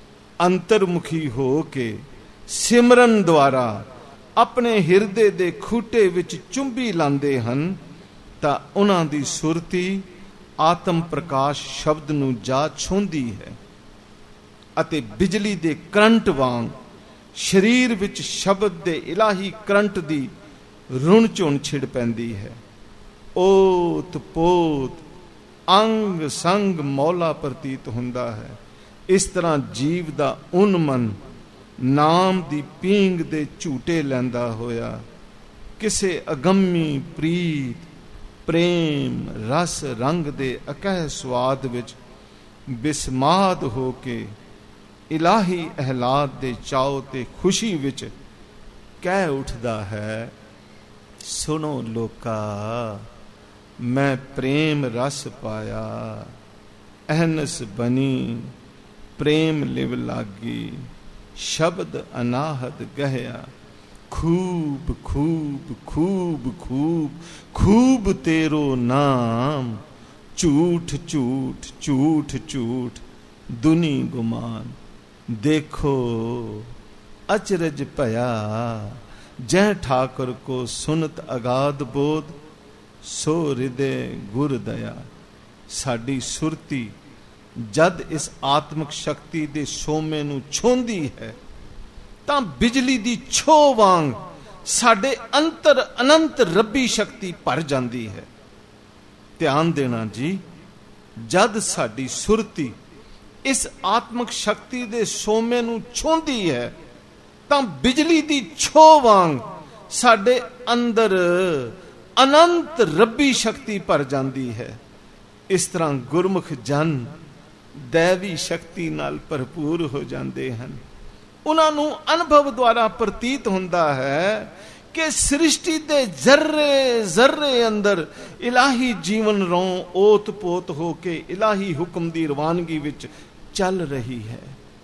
ਅੰਤਰਮੁਖੀ ਹੋ ਕੇ ਸਿਮਰਨ ਦੁਆਰਾ ਆਪਣੇ ਹਿਰਦੇ ਦੇ ਖੂਟੇ ਵਿੱਚ ਚੁੰਬੀ ਲਾਉਂਦੇ ਹਨ, ਤਾਂ ਉਹਨਾਂ ਦੀ ਸੁਰਤੀ ਆਤਮ ਪ੍ਰਕਾਸ਼ ਸ਼ਬਦ ਨੂੰ ਜਾ ਛੂੰਹਦੀ ਹੈ ਅਤੇ ਬਿਜਲੀ ਦੇ ਕਰੰਟ ਵਾਂਗ ਸਰੀਰ ਵਿੱਚ ਸ਼ਬਦ ਦੇ ਇਲਾਹੀ ਕਰੰਟ ਦੀ ਰੁਣ ਝੁਣ ਛਿੜ ਪੈਂਦੀ ਹੈ। ਓਤ ਪੋਤ ਅੰਗ ਸੰਗ ਮੌਲਾ ਪ੍ਰਤੀਤ ਹੁੰਦਾ ਹੈ। ਇਸ ਤਰ੍ਹਾਂ ਜੀਵ ਦਾ ਉਨਮਨ ਨਾਮ ਦੀ ਪੀਂਗ ਦੇ ਝੂਟੇ ਲੈਂਦਾ ਹੋਇਆ ਕਿਸੇ ਅਗੰਮੀ ਪ੍ਰੀਤ, ਪ੍ਰੇਮ, ਰਸ, ਰੰਗ ਦੇ ਅਕਹਿ ਸਵਾਦ ਵਿੱਚ ਬਿਸਮਾਦ ਹੋ ਕੇ ਇਲਾਹੀ ਅਹਿਲਾਦ ਦੇ ਚਾਉ ਤੇ ਖੁਸ਼ੀ ਵਿੱਚ ਕਹਿ ਉੱਠਦਾ ਹੈ, ਸੁਣੋ ਲੋਕਾ, ਮੈਂ ਪ੍ਰੇਮ ਰਸ ਪਾਇਆ, ਅਹਨਸ ਬਣੀ ਪ੍ਰੇਮ ਲਿਵ ਲਾਗੀ, ਸ਼ਬਦ ਅਨਾਹਦ ਗਹਿਆ, ਖੂਬ ਖੂਬ ਖੂਬ ਖੂਬ ਖੂਬ ਤੇਰੋ ਨਾਮ, ਝੂਠ ਝੂਠ ਝੂਠ ਝੂਠ ਦੁਨੀ ਗੁਮਾਨ। ਦੇਖੋ अचरज भया, जह ठाकुर को सुनत अगाध बोध, सो हृदय गुर दया। साडी सुरती जद इस आत्मक शक्ति दे सोमे नूं छोंदी है तां बिजली दी छो वांग साडे अंतर अनंत रब्बी शक्ति भर जांदी है। ध्यान देना जी, जद साडी सुरती इस आत्मक शक्ति दे सोमे नूं छोंदी है तां बिजली दी छो वांग साडे अंदर अनंत रब्बी शक्ति भर जांदी है। इस तरह गुरमुख जन दैवी शक्ति नाल भरपूर हो जाते हैं। उन्होंने अनुभव द्वारा प्रतीत होता है कि सृष्टि के जर्रे जर्रे अंदर इलाही जीवन रों ओत पोत हो के इलाही हुक्म की रवानगी विच चल रही है,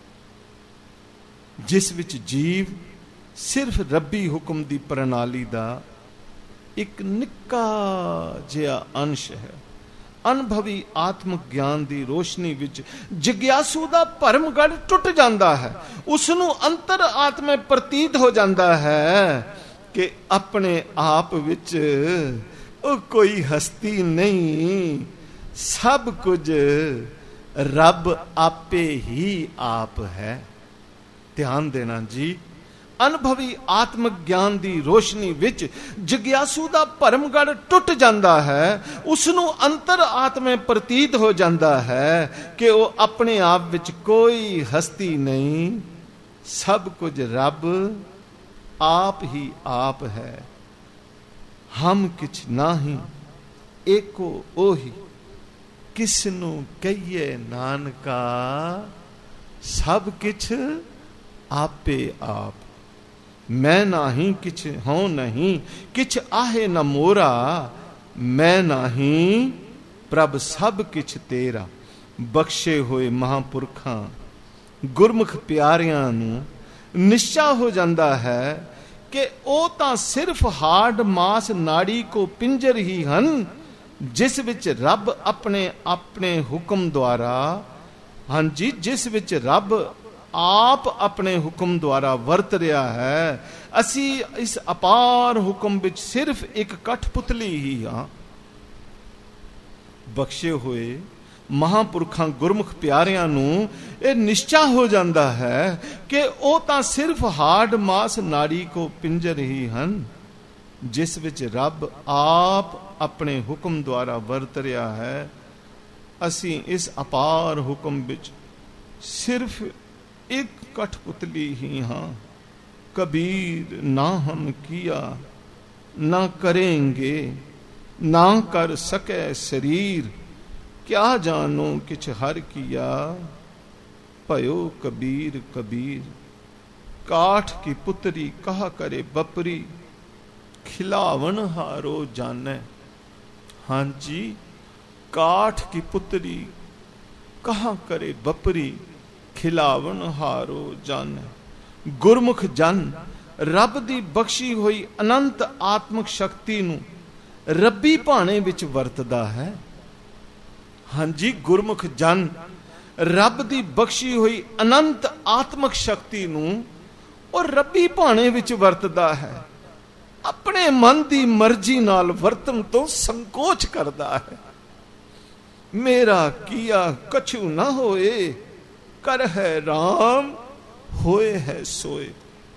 जिस विच जीव सिर्फ रब्बी हुक्म की प्रणाली का एक निक्का जिहा अंश है। अनुभवी आत्मक ज्ञान की रोशनी विच जिग्यासू का भरमगढ़ टुट जाता है। उसनू अंतर आत्मा प्रतीत हो जाता है कि अपने आप विच कोई हस्ती नहीं, सब कुछ रब आपे ही आप है। ध्यान देना जी, अनुभवी आत्मक ज्ञान की रोशनी विच जिग्यासू का भरमगढ़ टुट जाता है। उसनू अंतर आत्मा प्रतीत हो जाता है कि वो अपने आप विच कोई हस्ती नहीं, सब कुछ रब आप ही आप है। हम किछ नाही, एको ओही, किसनू कहिए नानका, सब किछ आपे आप। मैं नाही किछ हों नहीं, किछ आहे न मोरा, मैं नाही प्रभ सब किछ तेरा। बख्शे होए महापुरखां गुरमुख प्यारियां नूं निश्चा हो जाता है कि ओ तां सिर्फ हाड मास नाड़ी को पिंजर ही हन, जिस विच रब अपने अपने हुक्म द्वारा, हाँ जी, जिस विच रब आप अपने हुक्म द्वारा वरत रहा है। असी इस अपार हुक्म विच सिर्फ एक कठपुतली ही हाँ। बख्शे हुए महापुरखां गुरमुख प्यारियां नूं ये निश्चा हो जाता है कि ओ तां सिर्फ हाड मास नाड़ी को पिंजर ही हन, जिस विच रब आप अपने हुक्म द्वारा वरत रहा है। असी इस अपार हुक्म विच सिर्फ एक कठपुतली ही हाँ। कबीर ना हम किया ना करेंगे, ना कर सके शरीर, क्या जानो किछ हर किया, भयो कबीर कबीर। काठ की पुतरी कहा करे बपरी, खिलावन हारो जाने। हाँ जी, काठ की पुतरी कहा करे बपरी, खिलावन हारो जाने। गुरमुख जन रब दी बख्शी हुई अनंत आत्मक शक्ति नूं रब्बी भाणे विच वरतदा है। हाँ जी, गुरमुख जन रब दी बख्शी हुई अनंत आत्मक शक्ति नूं और रब्बी भाणे विच वरतदा है। अपने मन दी मर्जी नाल वरतन तो संकोच करदा है। मेरा किया कछु ना होए, कर है राम होए है सोए।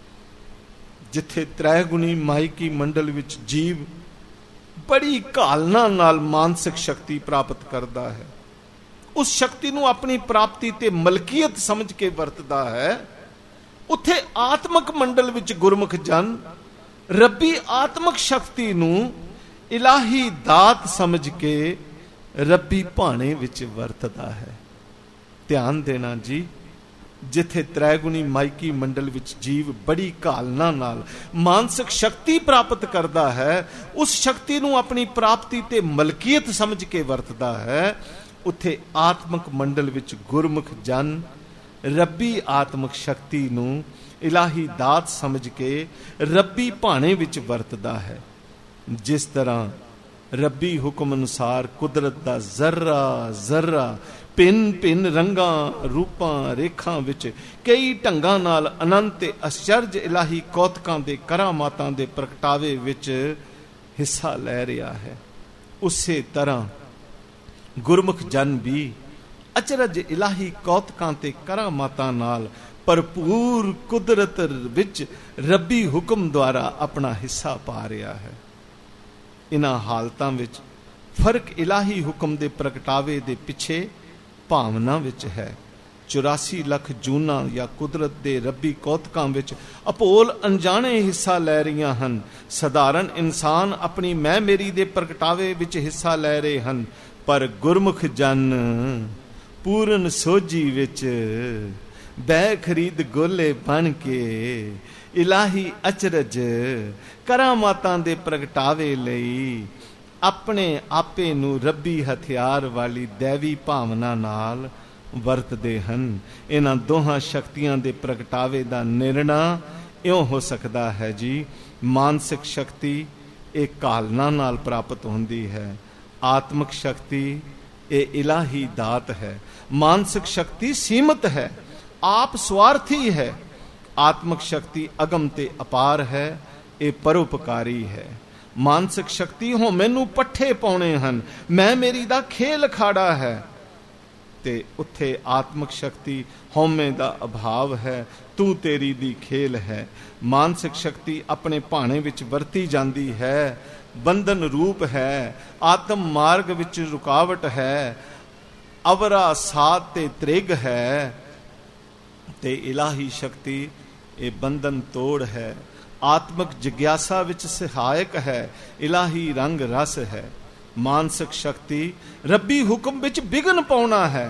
जिथे त्रैगुणी माइकी मंडल विच जीव बड़ी घालना नाल मानसिक शक्ति प्राप्त करता है, उस शक्ति नूं अपनी प्राप्ति ते मलकीयत समझ के वरतदा है। उथे आत्मक मंडल विच गुरमुख जन रब्बी आत्मक शक्ति नूं इलाही दात समझ के रब्बी भाणे विच वरतदा है। ध्यान देना जी, जिथे त्रैगुणी माइकी मंडल विच जीव बड़ी घालना नाल मानसिक शक्ति प्राप्त करता है, उस शक्ति नूं अपनी प्राप्ति ते मलकीयत समझ के वरतदा है। उथे आत्मक मंडल विच गुरमुख जन रब्बी आत्मक शक्ति नूं इलाही दात समझ के रब्बी भाणे विच वरतदा है। जिस तरह ਰੱਬੀ ਹੁਕਮ ਅਨੁਸਾਰ ਕੁਦਰਤ ਦਾ ਜ਼ਰਰਾ ਜ਼ਰਰਾ ਭਿੰਨ ਭਿੰਨ ਰੰਗਾਂ ਰੂਪਾਂ ਰੇਖਾਂ ਵਿੱਚ ਕਈ ਢੰਗਾਂ ਨਾਲ ਅਨੰਤ ਤੇ ਅਚਰਜ ਇਲਾਹੀ ਕੌਤਕਾਂ ਦੇ ਕਰਾਮਾਤਾਂ ਦੇ ਪ੍ਰਗਟਾਵੇ ਵਿੱਚ ਹਿੱਸਾ ਲੈ ਰਿਹਾ ਹੈ। ਉਸੇ ਤਰ੍ਹਾਂ ਗੁਰਮੁਖ ਜਨ ਵੀ ਅਚਰਜ ਇਲਾਹੀ ਕੌਤਕਾਂ ਤੇ ਕਰਾਮਾਤਾਂ ਨਾਲ ਭਰਪੂਰ ਕੁਦਰਤ ਵਿੱਚ ਰੱਬੀ ਹੁਕਮ ਦੁਆਰਾ ਆਪਣਾ ਹਿੱਸਾ ਪਾ ਰਿਹਾ ਹੈ। ਇਹਨਾਂ ਹਾਲਤਾਂ ਵਿੱਚ ਫਰਕ ਇਲਾਹੀ ਹੁਕਮ ਦੇ ਪ੍ਰਗਟਾਵੇ ਦੇ ਪਿੱਛੇ ਭਾਵਨਾ ਵਿੱਚ ਹੈ। ਚੁਰਾਸੀ ਲੱਖ ਜੂਨਾਂ ਜਾਂ ਕੁਦਰਤ ਦੇ ਰੱਬੀ ਕੌਤਕਾਂ ਵਿੱਚ ਅਭੋਲ ਅਣਜਾਣੇ ਹਿੱਸਾ ਲੈ ਰਹੀਆਂ ਹਨ। ਸਧਾਰਨ ਇਨਸਾਨ ਆਪਣੀ ਮੈਂ ਮੇਰੀ ਦੇ ਪ੍ਰਗਟਾਵੇ ਵਿੱਚ ਹਿੱਸਾ ਲੈ ਰਹੇ ਹਨ, ਪਰ ਗੁਰਮੁਖ ਜਨ ਪੂਰਨ ਸੋਝੀ ਵਿੱਚ ਬੈ ਖਰੀਦ ਗੋਲੇ ਬਣ ਕੇ ਇਲਾਹੀ ਅਚਰਜ ਕਰਾਮਾਤਾਂ ਦੇ ਪ੍ਰਗਟਾਵੇ ਲਈ ਆਪਣੇ ਆਪੇ ਨੂੰ ਰੱਬੀ ਹਥਿਆਰ ਵਾਲੀ ਦੈਵੀ ਭਾਵਨਾ ਨਾਲ ਵਰਤਦੇ ਹਨ। ਇਹਨਾਂ ਦੋਹਾਂ ਸ਼ਕਤੀਆਂ ਦੇ ਪ੍ਰਗਟਾਵੇ ਦਾ ਨਿਰਣਾ ਇਉਂ ਹੋ ਸਕਦਾ ਹੈ ਜੀ। ਮਾਨਸਿਕ ਸ਼ਕਤੀ ਇਹ ਕਾਲਨਾ ਨਾਲ ਪ੍ਰਾਪਤ ਹੁੰਦੀ ਹੈ, ਆਤਮਿਕ ਸ਼ਕਤੀ ਇਹ ਇਲਾਹੀ ਦਾਤ ਹੈ। ਮਾਨਸਿਕ ਸ਼ਕਤੀ ਸੀਮਤ ਹੈ, ਆਪ ਸਵਾਰਥੀ ਹੈ। ਆਤਮਿਕ ਸ਼ਕਤੀ ਅਗਮ ਤੇ ਅਪਾਰ ਹੈ, ਇਹ ਪਰਉਪਕਾਰੀ ਹੈ। ਮਾਨਸਿਕ ਸ਼ਕਤੀ ਹੋ ਮੈਨੂੰ ਪੱਠੇ ਪਾਉਣੇ ਹਨ, ਮੈਂ ਮੇਰੀ ਦਾ ਖੇਲ ਖਾੜਾ ਹੈ, ਤੇ ਉੱਥੇ ਆਤਮਿਕ ਸ਼ਕਤੀ ਹਉਮੈ ਦਾ ਅਭਾਵ ਹੈ, ਤੂੰ ਤੇਰੀ ਦੀ ਖੇਲ ਹੈ। ਮਾਨਸਿਕ ਸ਼ਕਤੀ ਆਪਣੇ ਭਾਣੇ ਵਿੱਚ ਵਰਤੀ ਜਾਂਦੀ ਹੈ, ਬੰਧਨ ਰੂਪ ਹੈ, ਆਤਮ ਮਾਰਗ ਵਿੱਚ ਰੁਕਾਵਟ ਹੈ, ਅਵਰਾ ਸਾਧ ਤੇ ਤ੍ਰਿਗ ਹੈ। ਤੇ ਇਲਾਹੀ ਸ਼ਕਤੀ ਇਹ ਬੰਧਨ ਤੋੜ ਹੈ, ਆਤਮਿਕ ਜਿਗਿਆਸਾ ਵਿੱਚ ਸਹਾਇਕ ਹੈ, ਇਲਾਹੀ ਰੰਗ ਰਸ ਹੈ। ਮਾਨਸਿਕ ਸ਼ਕਤੀ ਰੱਬੀ ਹੁਕਮ ਵਿੱਚ ਵਿਘਨ ਪਾਉਣਾ ਹੈ,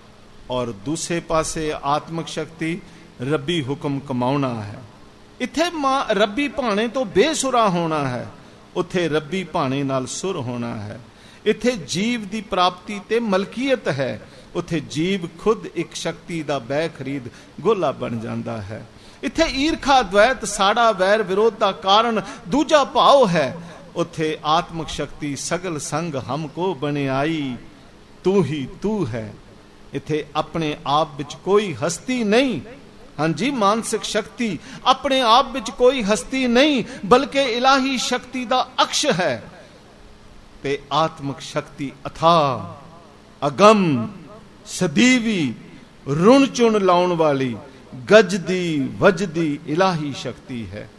ਔਰ ਦੂਸਰੇ ਪਾਸੇ ਆਤਮਿਕ ਸ਼ਕਤੀ ਰੱਬੀ ਹੁਕਮ ਕਮਾਉਣਾ ਹੈ। ਇੱਥੇ ਮਾਂ ਰੱਬੀ ਭਾਣੇ ਤੋਂ ਬੇਸੁਰਾ ਹੋਣਾ ਹੈ, ਉੱਥੇ ਰੱਬੀ ਭਾਣੇ ਨਾਲ ਸੁਰ ਹੋਣਾ ਹੈ। ਇੱਥੇ ਜੀਵ ਦੀ ਪ੍ਰਾਪਤੀ ਤੇ ਮਲਕੀਅਤ ਹੈ, ਉੱਥੇ ਜੀਵ ਖੁਦ ਇੱਕ ਸ਼ਕਤੀ ਦਾ ਬੈ ਖਰੀਦ ਗੋਲਾ ਬਣ ਜਾਂਦਾ ਹੈ। ਇੱਥੇ ਈਰਖਾ ਦ્વੈਤ ਸਾੜਾ ਵੈਰ ਵਿਰੋਧ ਦਾ ਕਾਰਨ ਦੂਜਾ ਭਾਵ ਹੈ, ਉੱਥੇ ਆਤਮਿਕ ਸ਼ਕਤੀ ਸਗਲ ਸੰਗ ਹਮਕੋ ਬਣਾਈ, ਤੂੰ ਹੀ ਤੂੰ ਹੈ। ਇੱਥੇ ਆਪਣੇ ਆਪ ਵਿੱਚ ਕੋਈ ਹਸਤੀ ਨਹੀਂ। ਹਾਂਜੀ, ਮਾਨਸਿਕ ਸ਼ਕਤੀ ਆਪਣੇ ਆਪ ਵਿੱਚ ਕੋਈ ਹਸਤੀ ਨਹੀਂ, ਬਲਕਿ ਇਲਾਹੀ ਸ਼ਕਤੀ ਦਾ ਅਕਸ਼ ਹੈ। ਤੇ ਆਤਮਿਕ ਸ਼ਕਤੀ ਅਥਾਹ ਅਗਮ ਸਦੀਵੀ ਰੁਣ ਚੁਣ ਲਾਉਣ ਵਾਲੀ ਗੱਜਦੀ ਵੱਜਦੀ ਇਲਾਹੀ ਸ਼ਕਤੀ ਹੈ।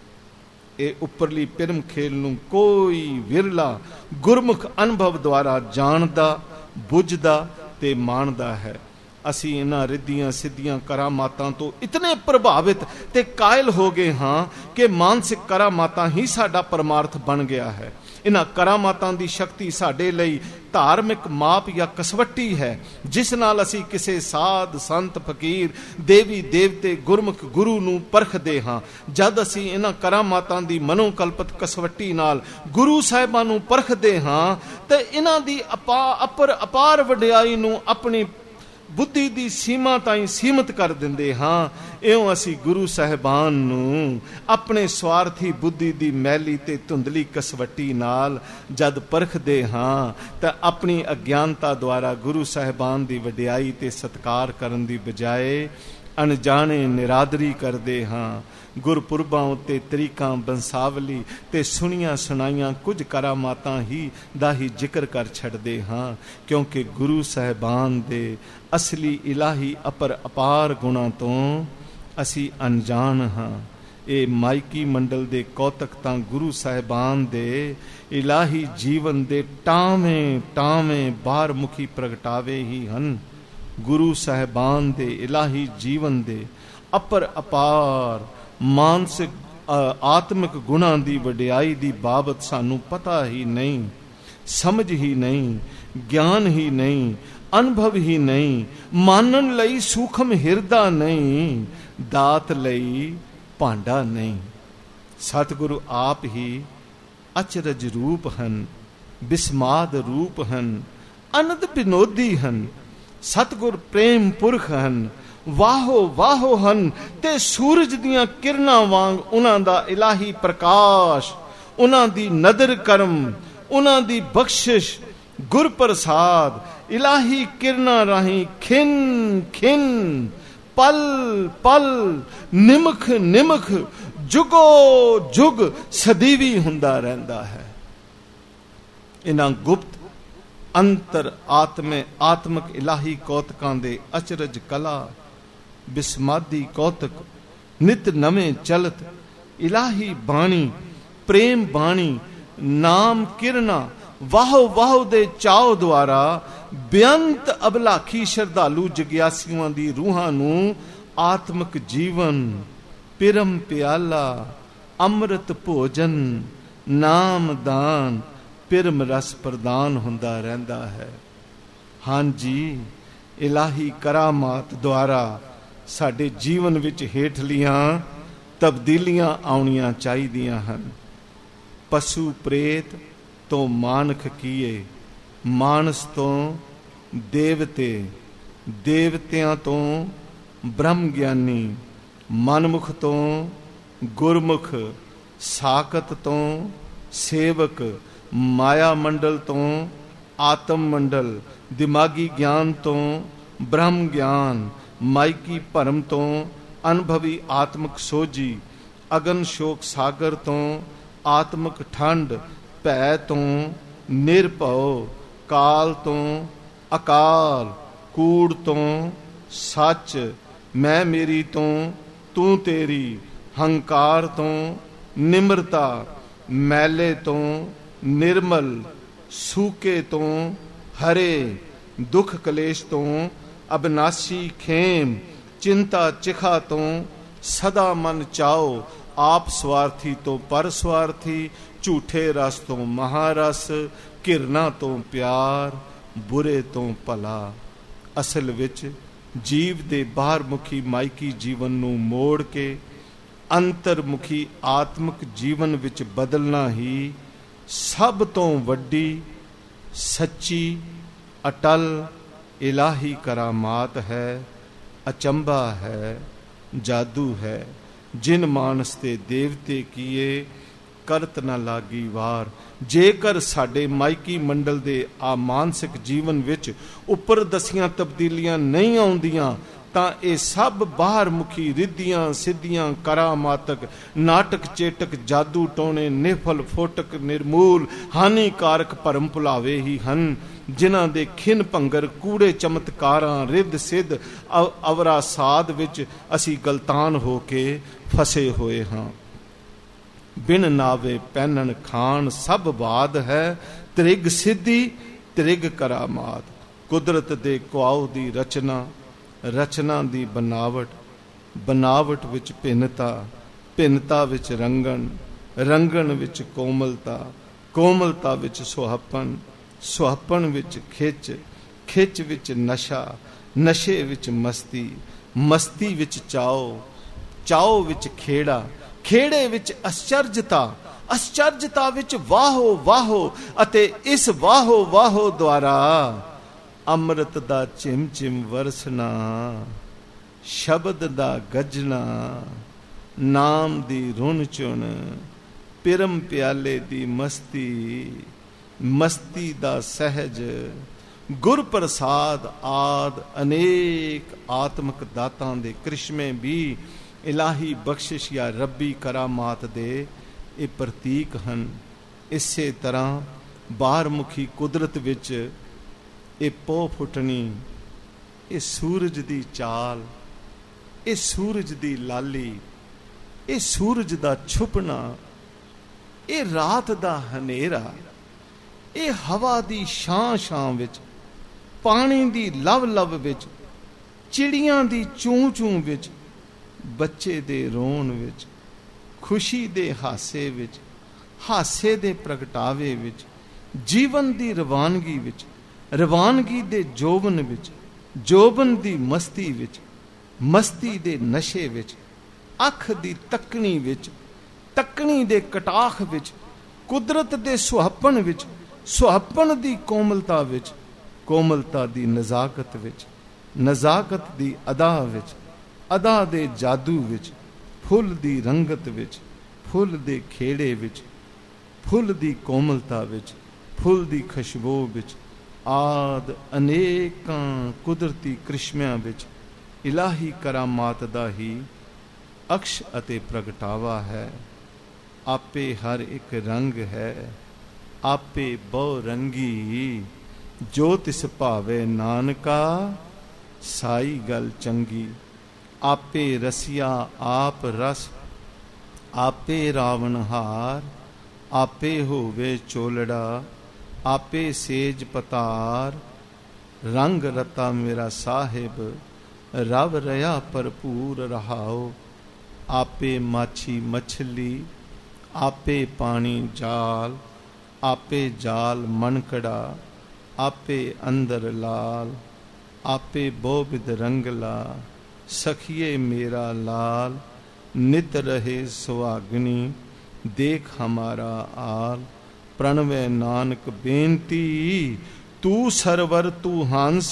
ਇਹ ਉੱਪਰਲੀ ਪਿਰਮ ਖੇਲ ਨੂੰ ਕੋਈ ਵਿਰਲਾ ਗੁਰਮੁਖ ਅਨੁਭਵ ਦੁਆਰਾ ਜਾਣਦਾ, ਬੁੱਝਦਾ ਤੇ ਮਾਣਦਾ ਹੈ। ਅਸੀਂ ਇਹਨਾਂ ਰਿੱਧੀਆਂ ਸਿੱਧੀਆਂ ਕਰਾਮਾਤਾਂ ਤੋਂ ਇਤਨੇ ਪ੍ਰਭਾਵਿਤ ਤੇ ਕਾਇਲ ਹੋ ਗਏ ਹਾਂ ਕਿ ਮਾਨਸਿਕ ਕਰਾਮਾਤਾਂ ਹੀ ਸਾਡਾ ਪਰਮਾਰਥ ਬਣ ਗਿਆ ਹੈ। ਇਹਨਾਂ ਕਰਾਮਾਤਾਂ ਦੀ ਸ਼ਕਤੀ ਸਾਡੇ ਲਈ ਧਾਰਮਿਕ ਮਾਪ ਜਾਂ ਕਸਵੱਟੀ ਹੈ, ਜਿਸ ਨਾਲ ਅਸੀਂ ਕਿਸੇ ਸਾਧ ਸੰਤ ਫਕੀਰ ਦੇਵੀ ਦੇਵਤੇ ਗੁਰਮੁਖ ਗੁਰੂ ਨੂੰ ਪਰਖਦੇ ਹਾਂ। ਜਦ ਅਸੀਂ ਇਹਨਾਂ ਕਰਾਮਾਤਾਂ ਦੀ ਮਨੋਕਲਪਤ ਕਸਵੱਟੀ ਨਾਲ ਗੁਰੂ ਸਾਹਿਬਾਂ ਨੂੰ ਪਰਖਦੇ ਹਾਂ ਤੇ ਇਹਨਾਂ ਦੀ ਅਪਾ ਅਪਰ ਅਪਾਰ ਵਡਿਆਈ ਨੂੰ ਆਪਣੀ ਬੁੱਧੀ ਦੀ ਸੀਮਾ ਤਾਈਂ ਸੀਮਤ ਕਰ ਦਿੰਦੇ ਹਾਂ। ਇਉਂ ਅਸੀਂ ਗੁਰੂ ਸਾਹਿਬਾਨ ਨੂੰ ਆਪਣੇ ਸਵਾਰਥੀ ਬੁੱਧੀ ਦੀ ਮੈਲੀ ਤੇ ਧੁੰਦਲੀ ਕਸਵੱਟੀ ਨਾਲ ਜਦ ਪਰਖਦੇ ਹਾਂ ਤਾਂ ਆਪਣੀ ਅਗਿਆਨਤਾ ਦੁਆਰਾ ਗੁਰੂ ਸਾਹਿਬਾਨ ਦੀ ਵਡਿਆਈ ਤੇ ਸਤਿਕਾਰ ਕਰਨ ਦੀ ਬਜਾਏ ਅਣਜਾਣੇ ਨਿਰਾਦਰੀ ਕਰਦੇ ਹਾਂ। ਗੁਰਪੁਰਬਾਂ ਉੱਤੇ ਤਰੀਕਾਂ ਬੰਸਾਵਲੀ ਤੇ ਸੁਣੀਆਂ ਸੁਣਾਈਆਂ ਕੁਝ ਕਰਾਮਾਤਾਂ ਹੀ ਦਾ ਹੀ ਜ਼ਿਕਰ ਕਰ ਛੱਡਦੇ ਹਾਂ, ਕਿਉਂਕਿ ਗੁਰੂ ਸਾਹਿਬਾਨ ਦੇ ਅਸਲੀ ਇਲਾਹੀ ਅਪਰ ਅਪਾਰ ਗੁਣਾਂ ਤੋਂ ਅਸੀਂ ਅਣਜਾਣ ਹਾਂ। ਇਹ ਮਾਇਕੀ ਮੰਡਲ ਦੇ ਕੌਤਕ ਤਾਂ ਗੁਰੂ ਸਾਹਿਬਾਨ ਦੇ ਇਲਾਹੀ ਜੀਵਨ ਦੇ ਟਾਵੇਂ ਟਾਵੇਂ ਬਾਹਰਮੁਖੀ ਪ੍ਰਗਟਾਵੇ ਹੀ ਹਨ। ਗੁਰੂ ਸਾਹਿਬਾਨ ਦੇ ਇਲਾਹੀ ਜੀਵਨ ਦੇ ਅਪਰ ਅਪਾਰ ਮਾਨਸਿਕ ਆਤਮਿਕ ਗੁਣਾਂ ਦੀ ਵਡਿਆਈ ਦੀ ਬਾਬਤ ਸਾਨੂੰ ਪਤਾ ਹੀ ਨਹੀਂ, ਸਮਝ ਹੀ ਨਹੀਂ, ਗਿਆਨ ਹੀ ਨਹੀਂ, ਅਨੁਭਵ ਹੀ ਨਹੀਂ, ਮਾਨਣ ਲਈ ਸੂਖਮ ਹਿਰਦਾ ਨਹੀਂ, ਦਾਤ ਲਈ ਭਾਂਡਾ ਨਹੀਂ। ਸਤਿਗੁਰੂ ਆਪ ਹੀ ਅਚਰਜ ਰੂਪ ਹਨ, ਬਿਸਮਾਦ ਰੂਪ ਹਨ, ਅਨੰਦ ਬਿਨੋਦੀ ਹਨ। ਸਤਿਗੁਰ ਪ੍ਰੇਮ ਪੁਰਖ ਹਨ, ਵਾਹੋ ਵਾਹੋ ਹਨ ਤੇ ਸੂਰਜ ਦੀਆਂ ਕਿਰਨਾਂ ਵਾਂਗ ਉਹਨਾਂ ਦਾ ਇਲਾਹੀ ਪ੍ਰਕਾਸ਼, ਉਹਨਾਂ ਦੀ ਨਦਰ ਕਰਮ, ਉਹਨਾਂ ਦੀ ਬਖਸ਼ਿਸ਼, ਗੁਰ ਪ੍ਰਸਾਦ, ਇਲਾਹੀ ਕਿਰਨਾਂ ਰਾਹੀਂ ਖਿੰਨ ਖਿੰਨ, ਪਲ ਪਲ, ਨਿਮਖ ਨਿਮਖ, ਜੁਗੋ ਜੁਗ ਸਦੀਵੀ ਹੁੰਦਾ ਰਹਿੰਦਾ ਹੈ। ਇਹਨਾਂ ਗੁਪਤ ਅੰਤਰ ਆਤਮੇ ਆਤਮਕ ਇਲਾਹੀ ਕੌਤਕਾਂ ਦੇ ਅਚਰਜ ਕਲਾ, ਬਿਸਮਾਦੀ ਕੌਤਕ, ਨਿਤ ਨਵੇਂ ਚਲਤ, ਇਲਾਹੀ ਬਾਣੀ, ਪ੍ਰੇਮ ਬਾਣੀ, ਨਾਮ ਕਿਰਨਾ, ਵਾਹ ਵਾਹ ਦੇ ਚਾਉ ਦੁਆਰਾ ਬੇਅੰਤ ਅਬਲਾਖੀ ਸ਼ਰਧਾਲੂ ਜਗਿਆਸੂਆਂ ਦੀ ਰੂਹਾਂ ਨੂੰ ਆਤਮਕ ਜੀਵਨ, ਪਿਰਮ ਪਿਆਲਾ, ਅੰਮ੍ਰਿਤ ਭੋਜਨ, ਨਾਮ ਦਾਨ, ਪਿਰਮ ਰਸ ਪ੍ਰਦਾਨ ਹੁੰਦਾ ਰਹਿੰਦਾ ਹੈ। ਹਾਂਜੀ, ਇਲਾਹੀ ਕਰਾਮਾਤ ਦੁਆਰਾ ਸਾਡੇ ਜੀਵਨ ਵਿੱਚ ਹੇਠਲੀਆਂ ਤਬਦੀਲੀਆਂ ਆਉਣੀਆਂ ਚਾਹੀਦੀਆਂ ਹਨ। ਪਸ਼ੂ ਪ੍ਰੇਤ ਤੋਂ ਮਾਨਖ ਕੀਏ, ਮਾਨਸ ਤੋਂ ਦੇਵਤੇ, ਦੇਵਤਿਆਂ ਤੋਂ ਬ੍ਰਹਮ ਗਿਆਨੀ, ਮਨਮੁਖ ਤੋਂ ਗੁਰਮੁਖ, ਸਾਕਤ ਤੋਂ ਸੇਵਕ, ਮਾਇਆ ਮੰਡਲ ਤੋਂ ਆਤਮ ਮੰਡਲ, ਦਿਮਾਗੀ ਗਿਆਨ ਤੋਂ ਬ੍ਰਹਮ ਗਿਆਨ, ਮਾਇਕੀ ਭਰਮ ਤੋਂ ਅਨੁਭਵੀ ਆਤਮਕ ਸੋਝੀ, ਅਗਨ ਸ਼ੋਕ ਸਾਗਰ ਤੋਂ ਆਤਮਕ ਠੰਡ, ਭੈ ਤੋਂ ਨਿਰਭਉ, ਕਾਲ ਤੋਂ ਅਕਾਲ, ਕੂੜ ਤੋਂ ਸੱਚ, ਮੈਂ ਮੇਰੀ ਤੋਂ ਤੂੰ ਤੇਰੀ, ਹੰਕਾਰ ਤੋਂ ਨਿਮਰਤਾ, ਮੈਲੇ ਤੋਂ ਨਿਰਮਲ, ਸੂਕੇ ਤੋਂ ਹਰੇ, ਦੁੱਖ ਕਲੇਸ਼ ਤੋਂ ਅਬਨਾਸੀ ਖੇਮ, ਚਿੰਤਾ ਚਿਖਾ ਤੋਂ ਸਦਾ ਮਨ ਚਾਓ, ਆਪ ਸਵਾਰਥੀ ਤੋਂ ਪਰ ਸਵਾਰਥੀ, ਝੂਠੇ ਰਸ ਤੋਂ ਮਹਾਰਸ, ਘਿਰਨਾ ਤੋਂ ਪਿਆਰ, ਬੁਰੇ ਤੋਂ ਭਲਾ। ਅਸਲ ਵਿੱਚ ਜੀਵ ਦੇ ਬਾਹਰਮੁਖੀ ਮਾਇਕੀ ਜੀਵਨ ਨੂੰ ਮੋੜ ਕੇ ਅੰਤਰਮੁਖੀ ਆਤਮਿਕ ਜੀਵਨ ਵਿੱਚ ਬਦਲਣਾ ਹੀ ਸਭ ਤੋਂ ਵੱਡੀ, ਸੱਚੀ, ਅਟਲ ਇਲਾਹੀ ਕਰਾਮਾਤ ਹੈ, ਅਚੰਭਾ ਹੈ, ਜਾਦੂ ਹੈ। ਜਿਨ ਮਾਨਸ ਤੇ ਦੇਵਤੇ ਕੀਏ, ਕਰਤ ਨਾ ਲਾਗੀ ਵਾਰ। ਜੇਕਰ ਸਾਡੇ ਮਾਇਕੀ ਮੰਡਲ ਦੇ ਆ ਮਾਨਸਿਕ ਜੀਵਨ ਵਿੱਚ ਉੱਪਰ ਦਸੀਆਂ ਤਬਦੀਲੀਆਂ ਨਹੀਂ ਆਉਂਦੀਆਂ ਤਾਂ ਇਹ ਸਭ ਬਾਹਰਮੁਖੀ ਰਿੱਧੀਆਂ ਸਿੱਧੀਆਂ ਕਰਾਮਾਤਕ ਨਾਟਕ ਚੇਟਕ ਜਾਦੂ ਟੋਣੇ ਨਿਫਲ ਫੋਟਕ ਨਿਰਮੂਲ ਹਾਨੀਕਾਰਕ ਭਰਮ ਭੁਲਾਵੇ ਹੀ ਹਨ, ਜਿਨ੍ਹਾਂ ਦੇ ਖਿੰਨ ਭੰਗਰ ਕੂੜੇ ਚਮਤਕਾਰਾਂ ਰਿੱਧ ਸਿੱਧ ਅਵਰਾ ਸਾਧ ਵਿੱਚ ਅਸੀਂ ਗਲਤਾਨ ਹੋ ਕੇ ਫਸੇ ਹੋਏ ਹਾਂ। ਬਿਨ ਨਾਵੇ ਪਹਿਨਣ ਖਾਣ ਸਭ ਬਾਦ ਹੈ, ਤ੍ਰਿਗ ਸਿੱਧੀ ਤ੍ਰਿਗ ਕਰਾਮਾਤ। ਕੁਦਰਤ ਦੇ ਕੁਆਉ ਦੀ ਰਚਨਾ, ਰਚਨਾ ਦੀ ਬਨਾਵਟ, ਬਨਾਵਟ ਵਿੱਚ ਭਿੰਨਤਾ, ਭਿੰਨਤਾ ਵਿੱਚ ਰੰਗਣ, ਰੰਗਣ ਵਿੱਚ ਕੋਮਲਤਾ, ਕੋਮਲਤਾ ਵਿੱਚ ਸੁਹੱਪਣ, ਸੁਹੱਪਣ ਵਿੱਚ ਖਿੱਚ, ਖਿੱਚ ਵਿੱਚ ਨਸ਼ਾ, ਨਸ਼ੇ ਵਿੱਚ ਮਸਤੀ, ਮਸਤੀ ਵਿੱਚ ਚਾਓ, ਚਾਓ ਵਿੱਚ ਖੇੜਾ, ਖੇੜੇ ਵਿੱਚ ਅਸਚਰਜਤਾ, ਅਸਚਰਜਤਾ ਵਿੱਚ ਵਾਹੋ ਵਾਹੋ, ਅਤੇ ਇਸ ਵਾਹੋ ਵਾਹੋ ਦੁਆਰਾ ਅੰਮ੍ਰਿਤ ਦਾ ਚਿਮ ਚਿਮ ਵਰਸਣਾ, ਸ਼ਬਦ ਦਾ ਗੱਜਣਾ, ਨਾਮ ਦੀ ਰੁਣ ਚੁਣ, ਪਿਰਮ ਪਿਆਲੇ ਦੀ ਮਸਤੀ, ਮਸਤੀ ਦਾ ਸਹਿਜ, ਗੁਰ ਪ੍ਰਸਾਦ ਆਦ ਅਨੇਕ ਆਤਮਿਕ ਦਾਤਾਂ ਦੇ ਕ੍ਰਿਸ਼ਮੇ ਵੀ ਇਲਾਹੀ ਬਖਸ਼ਿਸ਼ ਜਾਂ ਰੱਬੀ ਕਰਾਮਾਤ ਦੇ ਇਹ ਪ੍ਰਤੀਕ ਹਨ। ਇਸੇ ਤਰ੍ਹਾਂ ਬਾਹਰਮੁਖੀ ਕੁਦਰਤ ਵਿੱਚ ਇਹ ਪੋ ਫੁੱਟਣੀ, ਇਹ ਸੂਰਜ ਦੀ ਚਾਲ, ਇਹ ਸੂਰਜ ਦੀ ਲਾਲੀ, ਇਹ ਸੂਰਜ ਦਾ ਛੁਪਣਾ, ਇਹ ਰਾਤ ਦਾ ਹਨੇਰਾ, ਇਹ ਹਵਾ ਦੀ ਛਾਂ ਛਾਂ ਵਿੱਚ, ਪਾਣੀ ਦੀ ਲਵ ਲਵ ਵਿੱਚ, ਚਿੜੀਆਂ ਦੀ ਚੂੰ ਚੂੰ ਵਿੱਚ, ਬੱਚੇ ਦੇ ਰੋਣ ਵਿੱਚ, ਖੁਸ਼ੀ ਦੇ ਹਾਸੇ ਵਿੱਚ, ਹਾਸੇ ਦੇ ਪ੍ਰਗਟਾਵੇ ਵਿੱਚ, ਜੀਵਨ ਦੀ ਰਵਾਨਗੀ ਵਿੱਚ, ਰਵਾਨਗੀ ਦੇ ਜੋਬਨ ਵਿੱਚ, ਜੋਬਨ ਦੀ ਮਸਤੀ ਵਿੱਚ, ਮਸਤੀ ਦੇ ਨਸ਼ੇ ਵਿੱਚ, ਅੱਖ ਦੀ ਤੱਕਣੀ ਵਿੱਚ, ਤੱਕਣੀ ਦੇ ਕਟਾਖ ਵਿੱਚ, ਕੁਦਰਤ ਦੇ ਸੁਹੱਪਣ ਵਿੱਚ, ਸੁਹੱਪਣ ਦੀ ਕੋਮਲਤਾ ਵਿੱਚ, ਕੋਮਲਤਾ ਦੀ ਨਜ਼ਾਕਤ ਵਿੱਚ, ਨਜ਼ਾਕਤ ਦੀ ਅਦਾ ਵਿੱਚ, ਅਦਾ ਦੇ ਜਾਦੂ ਵਿੱਚ, ਫੁੱਲ ਦੀ ਰੰਗਤ ਵਿੱਚ, ਫੁੱਲ ਦੇ ਖੇੜੇ ਵਿੱਚ, ਫੁੱਲ ਦੀ ਕੋਮਲਤਾ ਵਿੱਚ, फुल दी खुशबू विच आद अनेकां कुदरती करिश्मिਆਂ विच इलाही करामात दा ही अक्ष अते प्रगटावा है। आपे हर एक रंग है, आपे बहु रंगी, जो तिस भावे नानका साई गल चंगी। आपे रसिया आप रस, आपे रावणहार, आपे होवे चोलड़ा, आपे सेज पतार। रंग रता मेरा साहिब, रव रया भरपूर रहाओ। आपे माछी मछली, आपे पानी जाल, आपे जाल मनकड़ा, आपे अंदर लाल। आपे बोबिद रंगला, सखिए मेरा लाल। नित रहे सुहागनी, देख हमारा आल। प्रणवे नानक बेनती, तू सरवर तू हंस।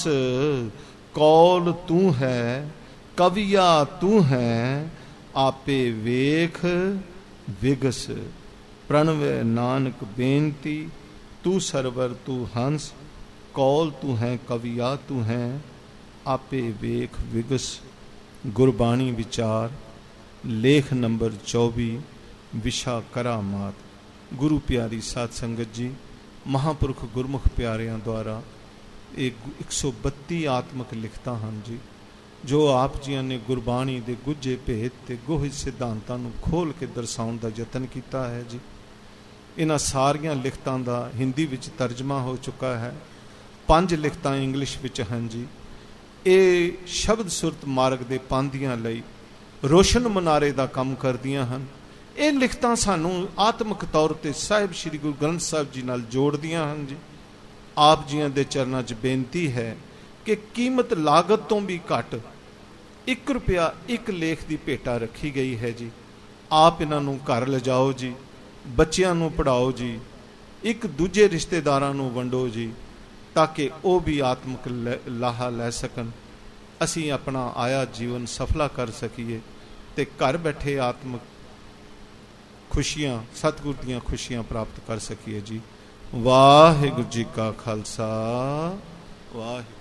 कौल तू है, कविया तू है, आपे वेख विगस। प्रणवे नानक बेनती, तू सरवर तू हंस। कौल तू है, कविया तू है, आपे वेख विगस। गुरबाणी विचार लेख नंबर चौबी, विशा करामात। गुरु प्यारी साध संगत जी, महापुरख गुरमुख प्यारियां द्वारा एक एक सौ बत्ती आत्मक लिखतां ਹਨ जी, जो आप जियां ने गुरबाणी ਦੇ ਗੁੱਝੇ ਭੇਦ ਤੇ ਗੂੜ੍ਹ ਸਿਧਾਂਤਾਂ ਨੂੰ ਖੋਲ ਕੇ ਦਰਸਾਉਣ ਦਾ ਯਤਨ ਕੀਤਾ ਹੈ ਜੀ। ਇਹਨਾਂ ਸਾਰੀਆਂ ਲਿਖਤਾਂ ਦਾ ਹਿੰਦੀ ਵਿੱਚ ਤਰਜਮਾ ਹੋ ਚੁੱਕਾ ਹੈ। ਪੰਜ ਲਿਖਤਾਂ ਇੰਗਲਿਸ਼ ਵਿੱਚ ਹਨ ਜੀ। ਇਹ ਸ਼ਬਦ ਸੁਰਤ ਮਾਰਗ ਦੇ ਪਾਂਧੀਆਂ ਲਈ ਰੋਸ਼ਨ ਮਨਾਰੇ ਦਾ ਕੰਮ ਕਰਦੀਆਂ ਹਨ। ਇਹ ਲਿਖਤਾਂ ਸਾਨੂੰ ਆਤਮਿਕ ਤੌਰ ਤੇ ਸਾਹਿਬ ਸ੍ਰੀ ਗੁਰੂ ਗ੍ਰੰਥ ਸਾਹਿਬ ਜੀ ਨਾਲ ਜੋੜਦੀਆਂ ਹਨ ਜੀ। ਆਪ ਜੀਆਂ ਦੇ ਚਰਨਾਂ 'ਚ ਬੇਨਤੀ ਹੈ ਕਿ ਕੀਮਤ ਲਾਗਤ ਤੋਂ ਵੀ ਘੱਟ ਇੱਕ ਰੁਪਇਆ ਇੱਕ ਲੇਖ ਦੀ ਭੇਟਾ ਰੱਖੀ ਗਈ ਹੈ ਜੀ। ਆਪ ਇਹਨਾਂ ਨੂੰ ਘਰ ਲਿਜਾਓ ਜੀ, ਬੱਚਿਆਂ ਨੂੰ ਪੜ੍ਹਾਓ ਜੀ, ਇੱਕ ਦੂਜੇ ਰਿਸ਼ਤੇਦਾਰਾਂ ਨੂੰ ਵੰਡੋ ਜੀ, ਤਾਂ ਕਿ ਉਹ ਵੀ ਆਤਮਿਕ ਲਾਹਾ ਲੈ ਸਕਣ। ਅਸੀਂ ਆਪਣਾ ਆਇਆ ਜੀਵਨ ਸਫਲਾ ਕਰ ਸਕੀਏ ਤੇ ਘਰ ਬੈਠੇ ਆਤਮਿਕ ਖੁਸ਼ੀਆਂ, ਸਤਿਗੁਰ ਦੀਆਂ ਖੁਸ਼ੀਆਂ ਪ੍ਰਾਪਤ ਕਰ ਸਕੀਏ ਜੀ। ਵਾਹਿਗੁਰੂ ਜੀ ਕਾ ਖਾਲਸਾ, ਵਾਹਿਗੁਰੂ।